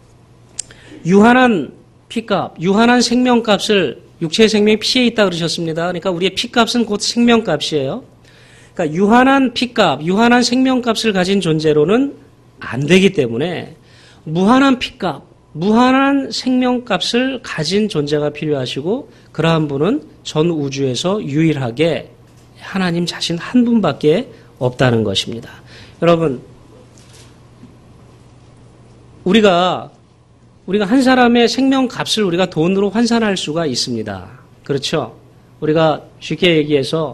유한한 피값, 유한한 생명값을 육체의 생명이 피에 있다 그러셨습니다. 그러니까 우리의 피값은 곧 생명값이에요. 그러니까 유한한 피값, 유한한 생명값을 가진 존재로는 안 되기 때문에 무한한 피값, 무한한 생명값을 가진 존재가 필요하시고 그러한 분은 전 우주에서 유일하게 하나님 자신 한 분밖에 없다는 것입니다. 여러분, 우리가 우리가 한 사람의 생명값을 우리가 돈으로 환산할 수가 있습니다. 그렇죠? 우리가 쉽게 얘기해서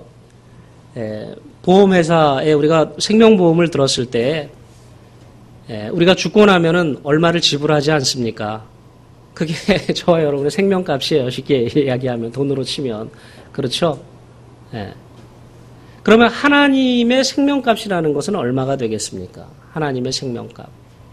보험회사에 우리가 생명보험을 들었을 때 우리가 죽고 나면은 얼마를 지불하지 않습니까? 그게 저와 여러분의 생명값이에요. 쉽게 이야기하면 돈으로 치면. 그렇죠? 예. 그러면 하나님의 생명값이라는 것은 얼마가 되겠습니까? 하나님의 생명값.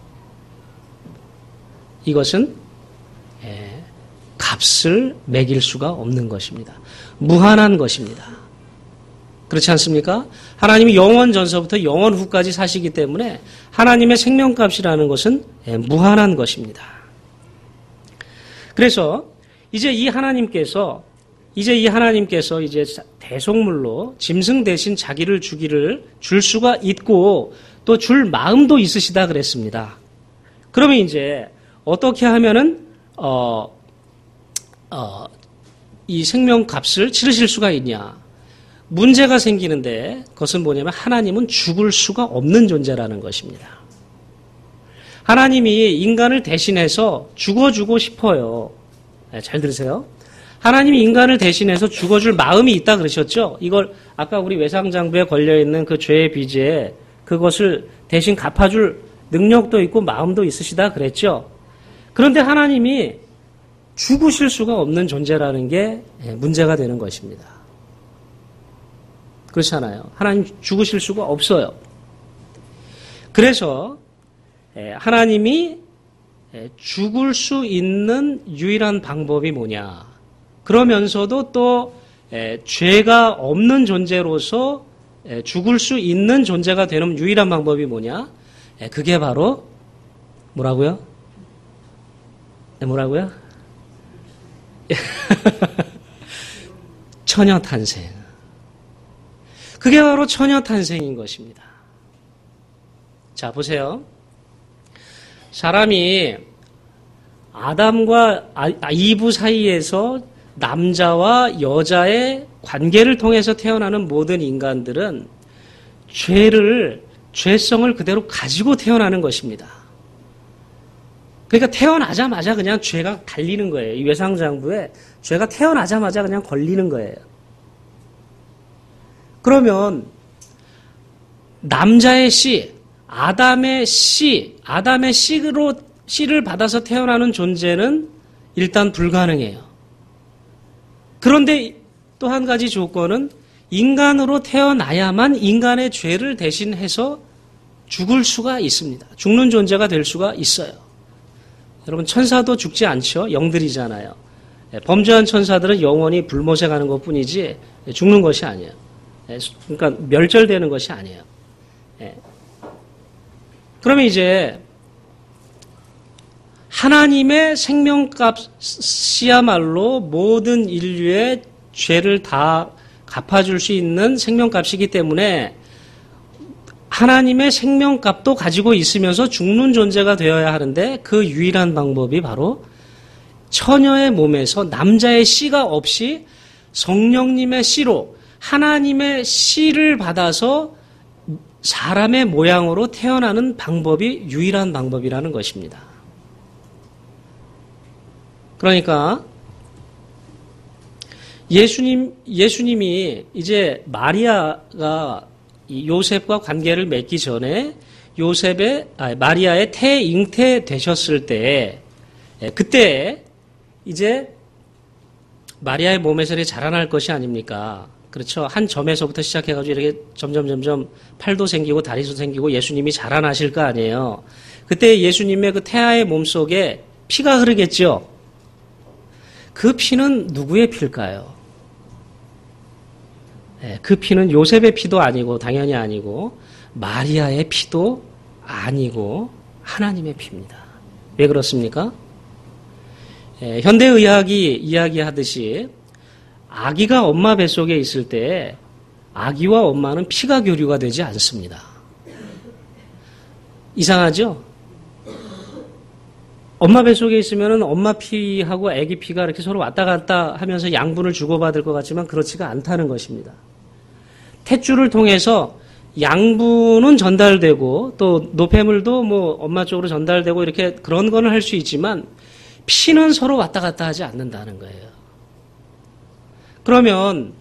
이것은 예, 값을 매길 수가 없는 것입니다. 무한한 것입니다. 그렇지 않습니까? 하나님이 영원 전서부터 영원 후까지 사시기 때문에 하나님의 생명값이라는 것은 예, 무한한 것입니다. 그래서 이제 이 하나님께서 이제 이 하나님께서 이제 대속물로 짐승 대신 자기를 주기를 줄 수가 있고 또 줄 마음도 있으시다 그랬습니다. 그러면 이제 어떻게 하면은 어, 어, 이 생명값을 치르실 수가 있냐? 문제가 생기는데 그것은 뭐냐면 하나님은 죽을 수가 없는 존재라는 것입니다. 하나님이 인간을 대신해서 죽어주고 싶어요. 네, 잘 들으세요. 하나님이 인간을 대신해서 죽어줄 마음이 있다 그러셨죠? 이걸 아까 우리 외상장부에 걸려있는 그 죄의 빚에 그것을 대신 갚아줄 능력도 있고 마음도 있으시다 그랬죠? 그런데 하나님이 죽으실 수가 없는 존재라는 게 문제가 되는 것입니다. 그렇잖아요. 하나님 죽으실 수가 없어요. 그래서 하나님이 죽을 수 있는 유일한 방법이 뭐냐. 그러면서도 또 죄가 없는 존재로서 죽을 수 있는 존재가 되는 유일한 방법이 뭐냐. 그게 바로 뭐라고요? 뭐라고요? 처녀탄생. 그게 바로 처녀탄생인 것입니다. 자, 보세요. 사람이 아담과 이브 사이에서 남자와 여자의 관계를 통해서 태어나는 모든 인간들은 죄를, 죄성을 그대로 가지고 태어나는 것입니다. 그러니까 태어나자마자 그냥 죄가 달리는 거예요. 이 외상장부에 죄가 태어나자마자 그냥 걸리는 거예요. 그러면 남자의 씨, 아담의 씨, 아담의 씨로 씨를 받아서 태어나는 존재는 일단 불가능해요. 그런데 또 한 가지 조건은 인간으로 태어나야만 인간의 죄를 대신해서 죽을 수가 있습니다. 죽는 존재가 될 수가 있어요. 여러분 천사도 죽지 않죠. 영들이잖아요. 범죄한 천사들은 영원히 불못에 가는 것뿐이지 죽는 것이 아니에요. 그러니까 멸절되는 것이 아니에요. 그러면 이제 하나님의 생명값이야말로 모든 인류의 죄를 다 갚아줄 수 있는 생명값이기 때문에 하나님의 생명값도 가지고 있으면서 죽는 존재가 되어야 하는데 그 유일한 방법이 바로 처녀의 몸에서 남자의 씨가 없이 성령님의 씨로 하나님의 씨를 받아서 사람의 모양으로 태어나는 방법이 유일한 방법이라는 것입니다. 그러니까 예수님, 예수님이 이제 마리아가 요셉과 관계를 맺기 전에 요셉의, 아, 마리아의 태 잉태 되셨을 때, 그때 이제 마리아의 몸에서 이렇게 자라날 것이 아닙니까? 그렇죠. 한 점에서부터 시작해가지고 이렇게 점점 점점 팔도 생기고 다리도 생기고 예수님이 자라나실 거 아니에요. 그때 예수님의 그 태아의 몸 속에 피가 흐르겠죠. 그 피는 누구의 피일까요? 그 피는 요셉의 피도 아니고 당연히 아니고 마리아의 피도 아니고 하나님의 피입니다. 왜 그렇습니까? 현대의학이 이야기하듯이 아기가 엄마 뱃속에 있을 때 아기와 엄마는 피가 교류가 되지 않습니다. 이상하죠? 엄마 뱃속에 있으면 엄마 피하고 아기 피가 이렇게 서로 왔다 갔다 하면서 양분을 주고받을 것 같지만 그렇지가 않다는 것입니다. 탯줄을 통해서 양분은 전달되고 또 노폐물도 뭐 엄마 쪽으로 전달되고 이렇게 그런 거는 할 수 있지만 피는 서로 왔다 갔다 하지 않는다는 거예요. 그러면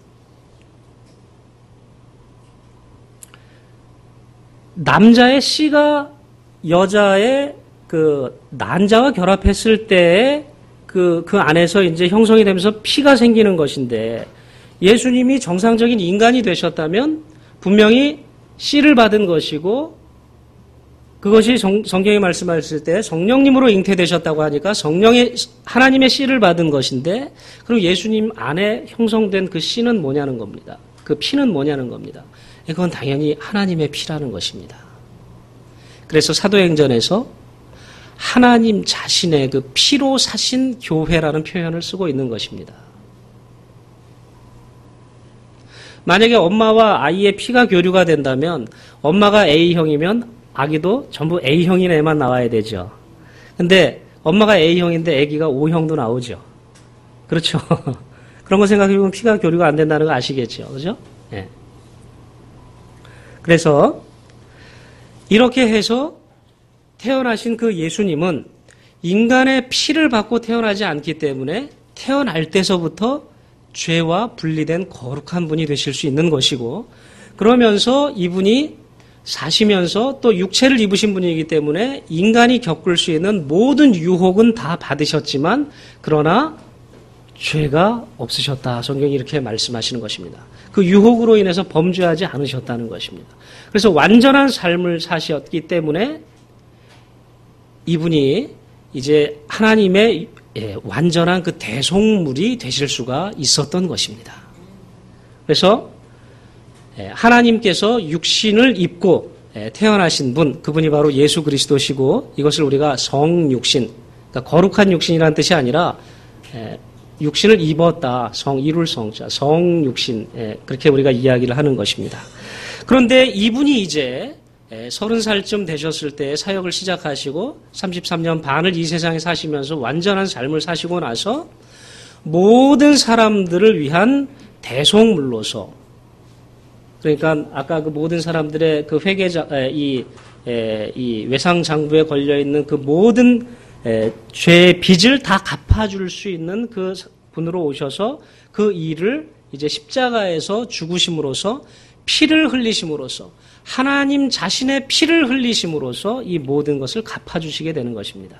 남자의 씨가 여자의 그 난자와 결합했을 때 그, 그 안에서 이제 형성이 되면서 피가 생기는 것인데 예수님이 정상적인 인간이 되셨다면 분명히 씨를 받은 것이고 그것이 성, 성경이 말씀하실 때 성령님으로 잉태되셨다고 하니까 성령의 하나님의 씨를 받은 것인데 그럼 예수님 안에 형성된 그 씨는 뭐냐는 겁니다. 그 피는 뭐냐는 겁니다. 그건 당연히 하나님의 피라는 것입니다. 그래서 사도행전에서 하나님 자신의 그 피로 사신 교회라는 표현을 쓰고 있는 것입니다. 만약에 엄마와 아이의 피가 교류가 된다면 엄마가 A형이면 아기도 전부 A형인 애만 나와야 되죠. 근데 엄마가 A형인데 아기가 O형도 나오죠. 그렇죠. 그런 거 생각해보면 피가 교류가 안 된다는 거 아시겠죠. 그죠? 예. 그래서 이렇게 해서 태어나신 그 예수님은 인간의 피를 받고 태어나지 않기 때문에 태어날 때서부터 죄와 분리된 거룩한 분이 되실 수 있는 것이고 그러면서 이분이 사시면서 또 육체를 입으신 분이기 때문에 인간이 겪을 수 있는 모든 유혹은 다 받으셨지만 그러나 죄가 없으셨다. 성경이 이렇게 말씀하시는 것입니다. 그 유혹으로 인해서 범죄하지 않으셨다는 것입니다. 그래서 완전한 삶을 사셨기 때문에 이분이 이제 하나님의 예, 완전한 그 대속물이 되실 수가 있었던 것입니다. 그래서 예, 하나님께서 육신을 입고 예, 태어나신 분, 그분이 바로 예수 그리스도시고 이것을 우리가 성육신, 그러니까 거룩한 육신이라는 뜻이 아니라 예, 육신을 입었다, 성, 이룰 성자, 성육신, 예, 그렇게 우리가 이야기를 하는 것입니다. 그런데 이분이 이제 서른 살쯤 되셨을 때 사역을 시작하시고 삼십삼 년 반을 이 세상에 사시면서 완전한 삶을 사시고 나서 모든 사람들을 위한 대속물로서 그러니까 아까 그 모든 사람들의 그 회계자, 이, 이 외상장부에 걸려있는 그 모든 죄의 빚을 다 갚아줄 수 있는 그 분으로 오셔서 그 일을 이제 십자가에서 죽으심으로써 피를 흘리심으로써 하나님 자신의 피를 흘리심으로써 이 모든 것을 갚아주시게 되는 것입니다.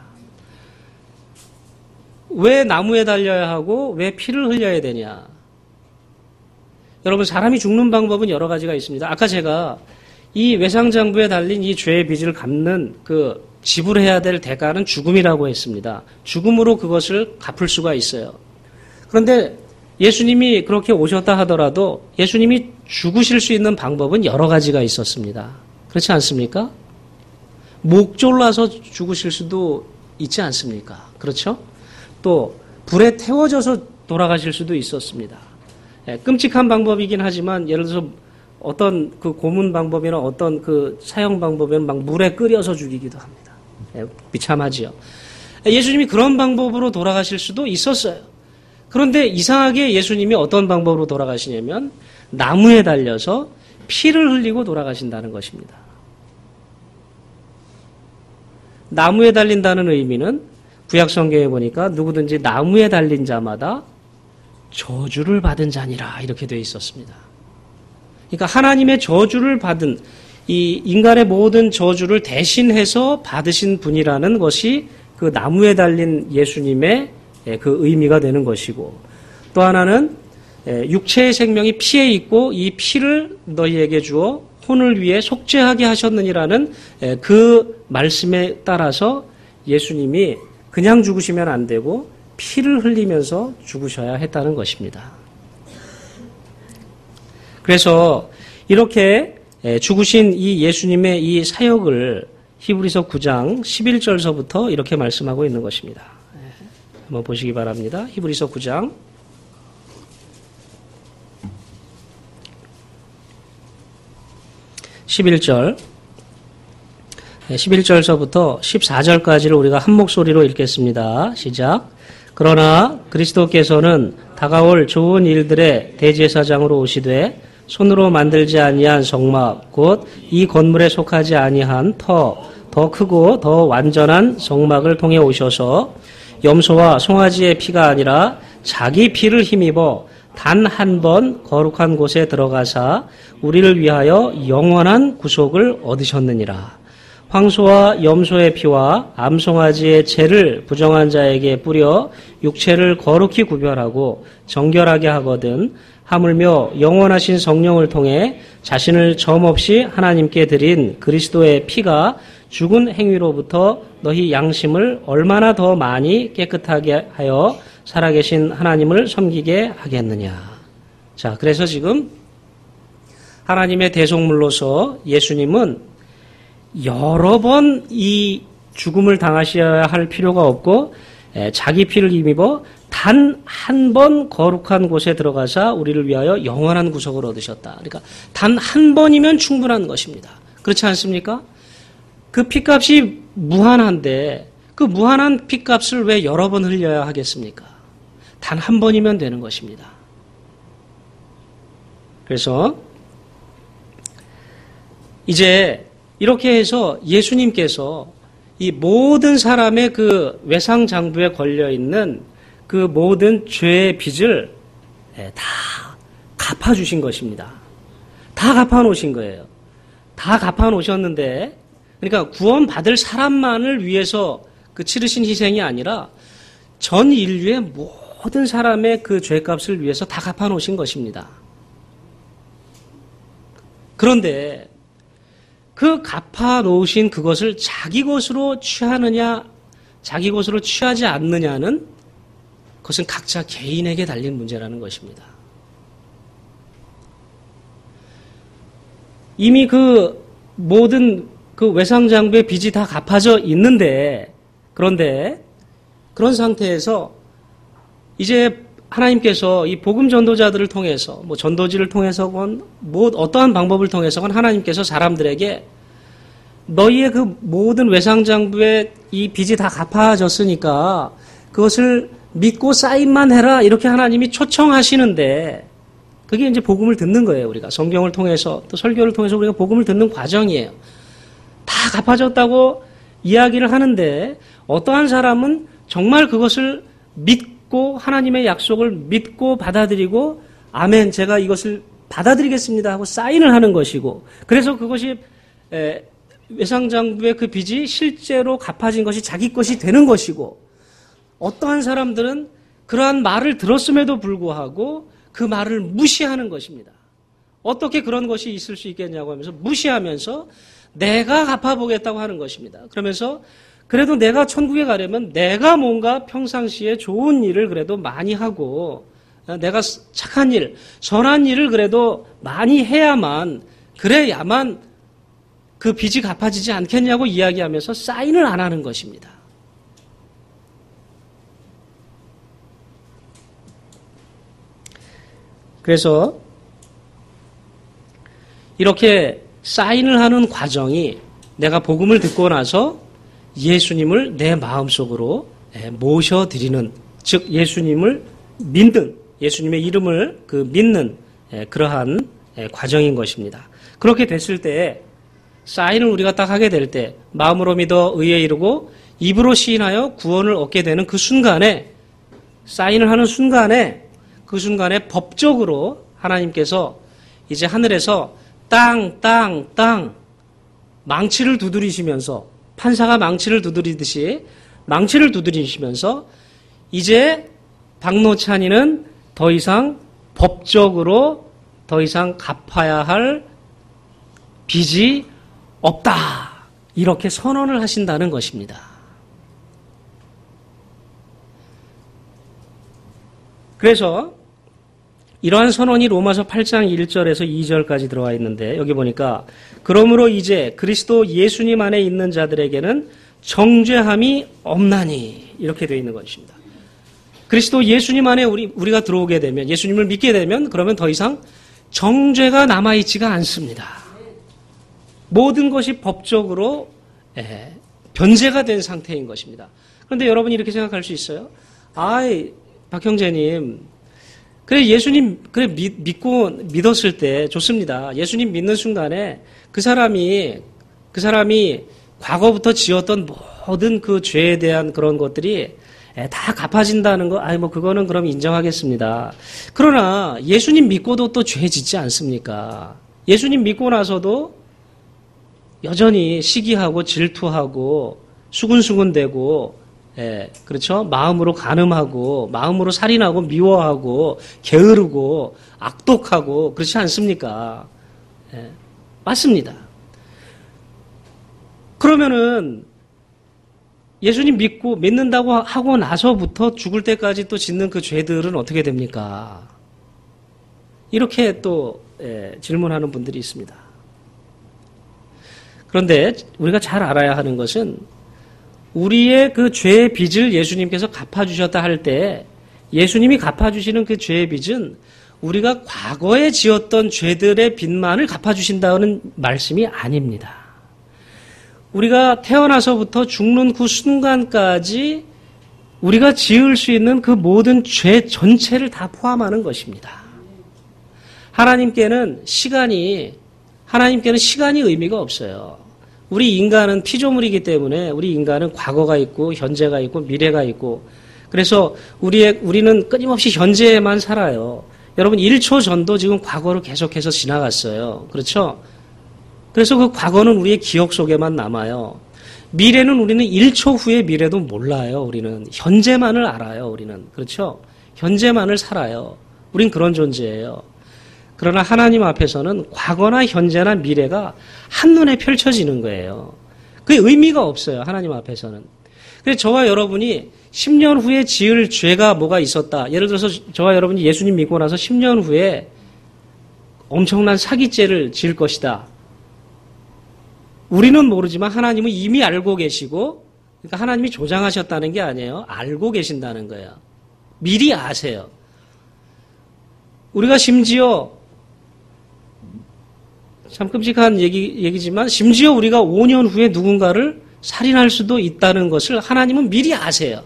왜 나무에 달려야 하고 왜 피를 흘려야 되냐? 여러분 사람이 죽는 방법은 여러 가지가 있습니다. 아까 제가 이 외상장부에 달린 이 죄의 빚을 갚는 그 지불해야 될 대가는 죽음이라고 했습니다. 죽음으로 그것을 갚을 수가 있어요. 그런데 예수님이 그렇게 오셨다 하더라도 예수님이 죽으실 수 있는 방법은 여러 가지가 있었습니다. 그렇지 않습니까? 목 졸라서 죽으실 수도 있지 않습니까? 그렇죠? 또 불에 태워져서 돌아가실 수도 있었습니다. 예, 끔찍한 방법이긴 하지만 예를 들어서 어떤 그 고문 방법이나 어떤 그 사형 방법에는 막 물에 끓여서 죽이기도 합니다. 예, 비참하지요. 예수님이 그런 방법으로 돌아가실 수도 있었어요. 그런데 이상하게 예수님이 어떤 방법으로 돌아가시냐면 나무에 달려서 피를 흘리고 돌아가신다는 것입니다. 나무에 달린다는 의미는 구약 성경에 보니까 누구든지 나무에 달린 자마다 저주를 받은 자니라 이렇게 되어 있었습니다. 그러니까 하나님의 저주를 받은 이 인간의 모든 저주를 대신해서 받으신 분이라는 것이 그 나무에 달린 예수님의 그 의미가 되는 것이고, 또 하나는 육체의 생명이 피에 있고 이 피를 너희에게 주어 혼을 위해 속죄하게 하셨느니라는 그 말씀에 따라서 예수님이 그냥 죽으시면 안 되고 피를 흘리면서 죽으셔야 했다는 것입니다. 그래서 이렇게 죽으신 이 예수님의 이 사역을 히브리서 구 장 십일 절서부터 이렇게 말씀하고 있는 것입니다. 한번 보시기 바랍니다. 히브리서 구 장 십일 절, 십일 절서부터 십사 절까지를 우리가 한 목소리로 읽겠습니다. 시작. 그러나 그리스도께서는 다가올 좋은 일들의 대제사장으로 오시되 손으로 만들지 아니한 성막 곧 이 건물에 속하지 아니한 터 더 크고 더 완전한 성막을 통해 오셔서 염소와 송아지의 피가 아니라 자기 피를 힘입어 단 한 번 거룩한 곳에 들어가사 우리를 위하여 영원한 구속을 얻으셨느니라. 황소와 염소의 피와 암송아지의 죄를 부정한 자에게 뿌려 육체를 거룩히 구별하고 정결하게 하거든 하물며 영원하신 성령을 통해 자신을 점없이 하나님께 드린 그리스도의 피가 죽은 행위로부터 너희 양심을 얼마나 더 많이 깨끗하게 하여 살아계신 하나님을 섬기게 하겠느냐. 자, 그래서 지금 하나님의 대속물로서 예수님은 여러 번 이 죽음을 당하셔야 할 필요가 없고 자기 피를 힘입어 단 한 번 거룩한 곳에 들어가사 우리를 위하여 영원한 구속을 얻으셨다. 그러니까 단 한 번이면 충분한 것입니다. 그렇지 않습니까? 그 피값이 무한한데 그 무한한 피값을 왜 여러 번 흘려야 하겠습니까? 단 한 번이면 되는 것입니다. 그래서 이제 이렇게 해서 예수님께서 이 모든 사람의 그 외상장부에 걸려있는 그 모든 죄의 빚을 다 갚아주신 것입니다. 다 갚아놓으신 거예요. 다 갚아놓으셨는데, 그러니까 구원받을 사람만을 위해서 그 치르신 희생이 아니라 전 인류의 모든 사람의 그 죄값을 위해서 다 갚아놓으신 것입니다. 그런데 그 갚아놓으신 그것을 자기 것으로 취하느냐, 자기 것으로 취하지 않느냐는 그것은 각자 개인에게 달린 문제라는 것입니다. 이미 그 모든 그 외상장부의 빚이 다 갚아져 있는데, 그런데 그런 상태에서 이제 하나님께서 이 복음 전도자들을 통해서, 뭐 전도지를 통해서건, 뭐 어떠한 방법을 통해서건 하나님께서 사람들에게 너희의 그 모든 외상장부의 이 빚이 다 갚아졌으니까 그것을 믿고 사인만 해라, 이렇게 하나님이 초청하시는데, 그게 이제 복음을 듣는 거예요. 우리가 성경을 통해서 또 설교를 통해서 우리가 복음을 듣는 과정이에요. 다 갚아졌다고 이야기를 하는데 어떠한 사람은 정말 그것을 믿고 하나님의 약속을 믿고 받아들이고 아멘, 제가 이것을 받아들이겠습니다 하고 사인을 하는 것이고, 그래서 그것이 외상장부의 그 빚이 실제로 갚아진 것이 자기 것이 되는 것이고, 어떠한 사람들은 그러한 말을 들었음에도 불구하고 그 말을 무시하는 것입니다. 어떻게 그런 것이 있을 수 있겠냐고 하면서 무시하면서 내가 갚아보겠다고 하는 것입니다. 그러면서 그래도 내가 천국에 가려면 내가 뭔가 평상시에 좋은 일을 그래도 많이 하고 내가 착한 일, 선한 일을 그래도 많이 해야만 그래야만 그 빚이 갚아지지 않겠냐고 이야기하면서 사인을 안 하는 것입니다. 그래서 이렇게 사인을 하는 과정이 내가 복음을 듣고 나서 예수님을 내 마음속으로 모셔드리는, 즉 예수님을 믿는, 예수님의 이름을 그 믿는 그러한 과정인 것입니다. 그렇게 됐을 때 사인을 우리가 딱 하게 될 때 마음으로 믿어 의에 이르고 입으로 시인하여 구원을 얻게 되는 그 순간에, 사인을 하는 순간에, 그 순간에 법적으로 하나님께서 이제 하늘에서 땅, 땅, 땅 망치를 두드리시면서, 판사가 망치를 두드리듯이 망치를 두드리시면서 이제 박노찬이는 더 이상 법적으로 더 이상 갚아야 할 빚이 없다. 이렇게 선언을 하신다는 것입니다. 그래서 이러한 선언이 로마서 팔 장 일 절에서 이 절까지 들어와 있는데 여기 보니까 그러므로 이제 그리스도 예수님 안에 있는 자들에게는 정죄함이 없나니 이렇게 되어 있는 것입니다. 그리스도 예수님 안에 우리, 우리가 들어오게 되면, 예수님을 믿게 되면 그러면 더 이상 정죄가 남아있지가 않습니다. 모든 것이 법적으로 예, 변제가 된 상태인 것입니다. 그런데 여러분이 이렇게 생각할 수 있어요? 아이, 박 형제님, 그래 예수님 그래 믿, 믿고 믿었을 때 좋습니다. 예수님 믿는 순간에 그 사람이 그 사람이 과거부터 지었던 모든 그 죄에 대한 그런 것들이 다 갚아진다는 거, 아니 뭐 그거는 그럼 인정하겠습니다. 그러나 예수님 믿고도 또 죄 짓지 않습니까? 예수님 믿고 나서도 여전히 시기하고 질투하고 수군수군대고, 예, 그렇죠? 마음으로 간음하고, 마음으로 살인하고, 미워하고, 게으르고, 악독하고, 그렇지 않습니까? 예, 맞습니다. 그러면은, 예수님 믿고, 믿는다고 하고 나서부터 죽을 때까지 또 짓는 그 죄들은 어떻게 됩니까? 이렇게 또, 예, 질문하는 분들이 있습니다. 그런데 우리가 잘 알아야 하는 것은 우리의 그 죄의 빚을 예수님께서 갚아주셨다 할 때 예수님이 갚아주시는 그 죄의 빚은 우리가 과거에 지었던 죄들의 빚만을 갚아주신다는 말씀이 아닙니다. 우리가 태어나서부터 죽는 그 순간까지 우리가 지을 수 있는 그 모든 죄 전체를 다 포함하는 것입니다. 하나님께는 시간이, 하나님께는 시간이 의미가 없어요. 우리 인간은 피조물이기 때문에 우리 인간은 과거가 있고 현재가 있고 미래가 있고, 그래서 우리의, 우리는 끊임없이 현재에만 살아요. 여러분 일 초 전도 지금 과거로 계속해서 지나갔어요. 그렇죠? 그래서 그 과거는 우리의 기억 속에만 남아요. 미래는 우리는 일 초 후의 미래도 몰라요. 우리는 현재만을 알아요. 우리는. 그렇죠? 현재만을 살아요. 우린 그런 존재예요. 그러나 하나님 앞에서는 과거나 현재나 미래가 한눈에 펼쳐지는 거예요. 그게 의미가 없어요. 하나님 앞에서는. 그래서 저와 여러분이 십 년 후에 지을 죄가 뭐가 있었다. 예를 들어서 저와 여러분이 예수님 믿고 나서 십 년 후에 엄청난 사기죄를 지을 것이다. 우리는 모르지만 하나님은 이미 알고 계시고, 그러니까 하나님이 조장하셨다는 게 아니에요. 알고 계신다는 거예요. 미리 아세요. 우리가 심지어 참 끔찍한 얘기, 얘기지만 심지어 우리가 오 년 후에 누군가를 살인할 수도 있다는 것을 하나님은 미리 아세요.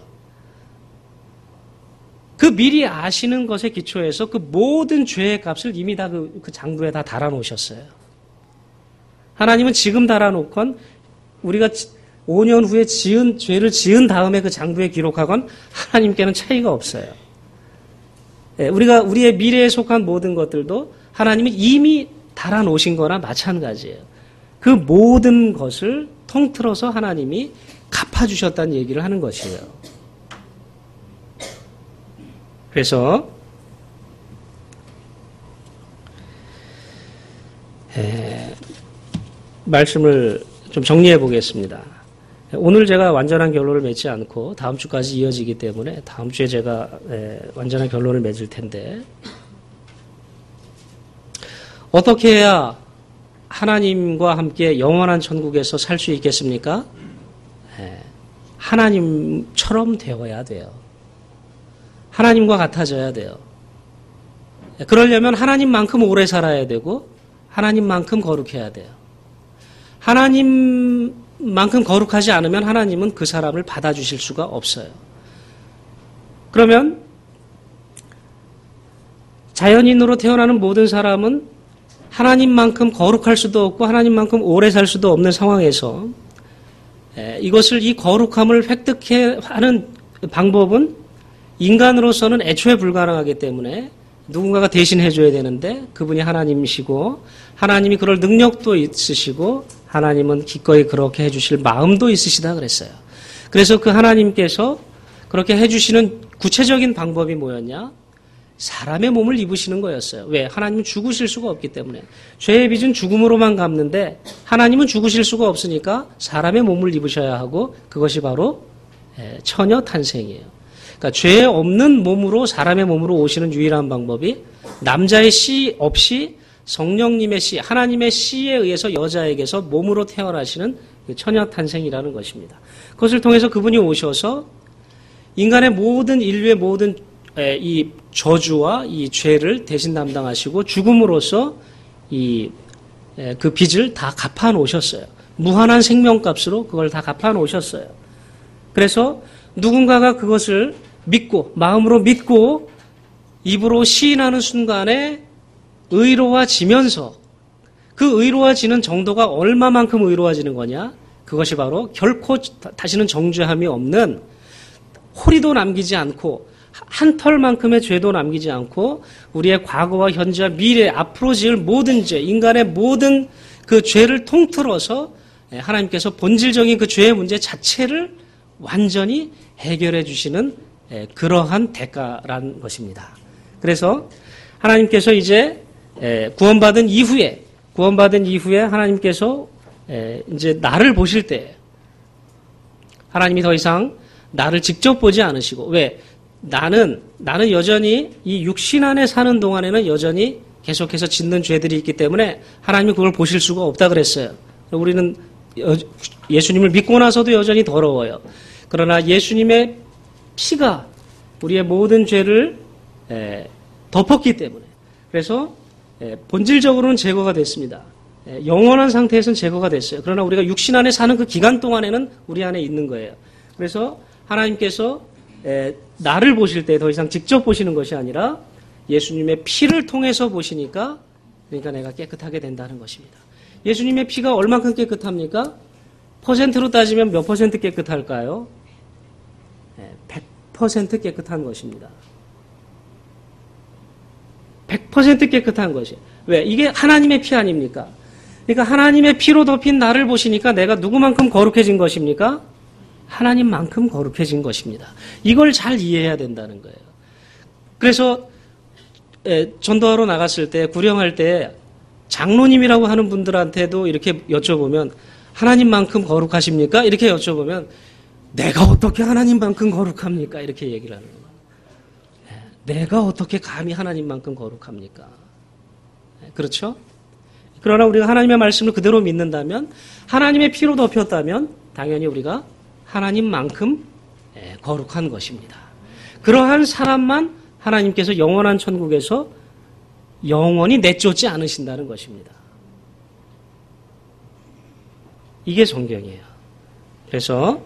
그 미리 아시는 것에 기초해서 그 모든 죄의 값을 이미 다 그, 그 장부에 다 달아놓으셨어요. 하나님은 지금 달아놓건 우리가 오 년 후에 지은, 죄를 지은 다음에 그 장부에 기록하건 하나님께는 차이가 없어요. 예, 우리가, 우리의 미래에 속한 모든 것들도 하나님은 이미 달아놓으신 거나 마찬가지예요. 그 모든 것을 통틀어서 하나님이 갚아주셨다는 얘기를 하는 것이에요. 그래서 말씀을 좀 정리해 보겠습니다. 오늘 제가 완전한 결론을 맺지 않고 다음 주까지 이어지기 때문에 다음 주에 제가 완전한 결론을 맺을 텐데, 어떻게 해야 하나님과 함께 영원한 천국에서 살 수 있겠습니까? 하나님처럼 되어야 돼요. 하나님과 같아져야 돼요. 그러려면 하나님만큼 오래 살아야 되고 하나님만큼 거룩해야 돼요. 하나님만큼 거룩하지 않으면 하나님은 그 사람을 받아주실 수가 없어요. 그러면 자연인으로 태어나는 모든 사람은 하나님만큼 거룩할 수도 없고 하나님만큼 오래 살 수도 없는 상황에서 이것을, 이 거룩함을 획득해 하는 방법은 인간으로서는 애초에 불가능하기 때문에 누군가가 대신 해줘야 되는데, 그분이 하나님이시고 하나님이 그럴 능력도 있으시고 하나님은 기꺼이 그렇게 해주실 마음도 있으시다 그랬어요. 그래서 그 하나님께서 그렇게 해주시는 구체적인 방법이 뭐였냐? 사람의 몸을 입으시는 거였어요. 왜? 하나님은 죽으실 수가 없기 때문에. 죄의 빚은 죽음으로만 갚는데 하나님은 죽으실 수가 없으니까 사람의 몸을 입으셔야 하고, 그것이 바로 처녀 탄생이에요. 그러니까 죄 없는 몸으로, 사람의 몸으로 오시는 유일한 방법이 남자의 씨 없이 성령님의 씨, 하나님의 씨에 의해서 여자에게서 몸으로 태어나시는 처녀 탄생이라는 것입니다. 그것을 통해서 그분이 오셔서 인간의 모든, 인류의 모든 이 저주와 이 죄를 대신 담당하시고 죽음으로써 이 그 빚을 다 갚아 놓으셨어요. 무한한 생명값으로 그걸 다 갚아 놓으셨어요. 그래서 누군가가 그것을 믿고, 마음으로 믿고 입으로 시인하는 순간에 의로워지면서, 그 의로워지는 정도가 얼마만큼 의로워지는 거냐? 그것이 바로 결코 다시는 정죄함이 없는, 호리도 남기지 않고 한 털만큼의 죄도 남기지 않고 우리의 과거와 현재와 미래, 앞으로 지을 모든 죄, 인간의 모든 그 죄를 통틀어서 하나님께서 본질적인 그 죄의 문제 자체를 완전히 해결해 주시는 그러한 대가란 것입니다. 그래서 하나님께서 이제 구원받은 이후에, 구원받은 이후에 하나님께서 이제 나를 보실 때 하나님이 더 이상 나를 직접 보지 않으시고, 왜? 나는, 나는 여전히 이 육신 안에 사는 동안에는 여전히 계속해서 짓는 죄들이 있기 때문에 하나님이 그걸 보실 수가 없다 그랬어요. 우리는 예수님을 믿고 나서도 여전히 더러워요. 그러나 예수님의 피가 우리의 모든 죄를 덮었기 때문에, 그래서 본질적으로는 제거가 됐습니다. 영원한 상태에서는 제거가 됐어요. 그러나 우리가 육신 안에 사는 그 기간 동안에는 우리 안에 있는 거예요. 그래서 하나님께서 나를 보실 때 더 이상 직접 보시는 것이 아니라 예수님의 피를 통해서 보시니까, 그러니까 내가 깨끗하게 된다는 것입니다. 예수님의 피가 얼만큼 깨끗합니까? 퍼센트로 따지면 몇 퍼센트 깨끗할까요? 백 퍼센트 깨끗한 것입니다. 백 퍼센트 깨끗한 것이. 왜? 이게 하나님의 피 아닙니까? 그러니까 하나님의 피로 덮인 나를 보시니까 내가 누구만큼 거룩해진 것입니까? 하나님만큼 거룩해진 것입니다. 이걸 잘 이해해야 된다는 거예요. 그래서 전도하러 나갔을 때, 구령할 때 장로님이라고 하는 분들한테도 이렇게 여쭤보면 하나님만큼 거룩하십니까? 이렇게 여쭤보면 내가 어떻게 하나님만큼 거룩합니까? 이렇게 얘기를 하는 거예요. 내가 어떻게 감히 하나님만큼 거룩합니까? 그렇죠? 그러나 우리가 하나님의 말씀을 그대로 믿는다면, 하나님의 피로 덮였다면 당연히 우리가 하나님만큼 거룩한 것입니다. 그러한 사람만 하나님께서 영원한 천국에서 영원히 내쫓지 않으신다는 것입니다. 이게 성경이에요. 그래서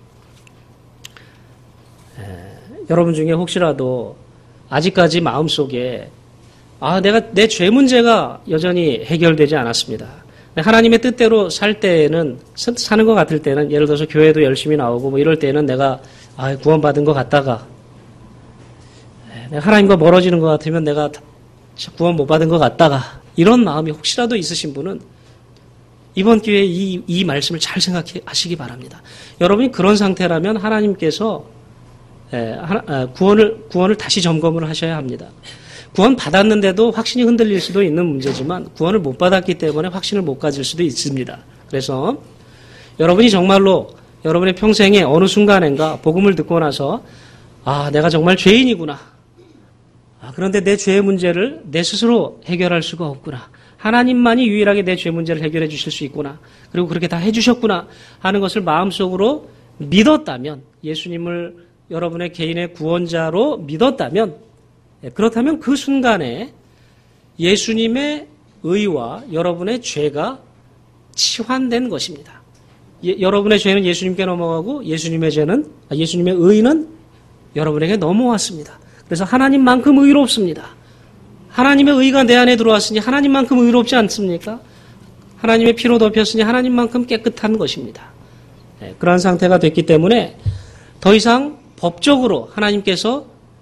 에, 여러분 중에 혹시라도 아직까지 마음속에 아, 내가 내 죄 문제가 여전히 해결되지 않았습니다. 하나님의 뜻대로 살 때는, 사는 것 같을 때는, 예를 들어서 교회도 열심히 나오고 뭐 이럴 때는 내가 아, 구원받은 것 같다가, 내가 하나님과 멀어지는 것 같으면 내가 구원 못 받은 것 같다가, 이런 마음이 혹시라도 있으신 분은 이번 기회에 이, 이 말씀을 잘 생각하시기 바랍니다. 여러분이 그런 상태라면 하나님께서 구원을, 구원을 다시 점검을 하셔야 합니다. 구원 받았는데도 확신이 흔들릴 수도 있는 문제지만 구원을 못 받았기 때문에 확신을 못 가질 수도 있습니다. 그래서 여러분이 정말로 여러분의 평생에 어느 순간인가 복음을 듣고 나서 아, 내가 정말 죄인이구나. 아, 그런데 내 죄의 문제를 내 스스로 해결할 수가 없구나. 하나님만이 유일하게 내 죄 문제를 해결해 주실 수 있구나. 그리고 그렇게 다 해주셨구나 하는 것을 마음속으로 믿었다면, 예수님을 여러분의 개인의 구원자로 믿었다면, 그렇다면 그 순간에 예수님의 의와 여러분의 죄가 치환된 것입니다. 예, 여러분의 죄는 예수님께 넘어가고 예수님의 죄는, 아, 예수님의 의는 여러분에게 넘어왔습니다. 그래서 하나님만큼 의롭습니다. 하나님의 의가 내 안에 들어왔으니 하나님만큼 의롭지 않습니까? 하나님의 피로 덮였으니 하나님만큼 깨끗한 것입니다. 네, 그러한 상태가 됐기 때문에 더 이상 법적으로 하나님께서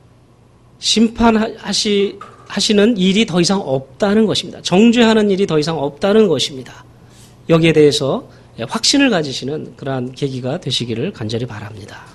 심판하시, 하시는 일이 더 이상 없다는 것입니다. 정죄하는 일이 더 이상 없다는 것입니다. 여기에 대해서 확신을 가지시는 그러한 계기가 되시기를 간절히 바랍니다.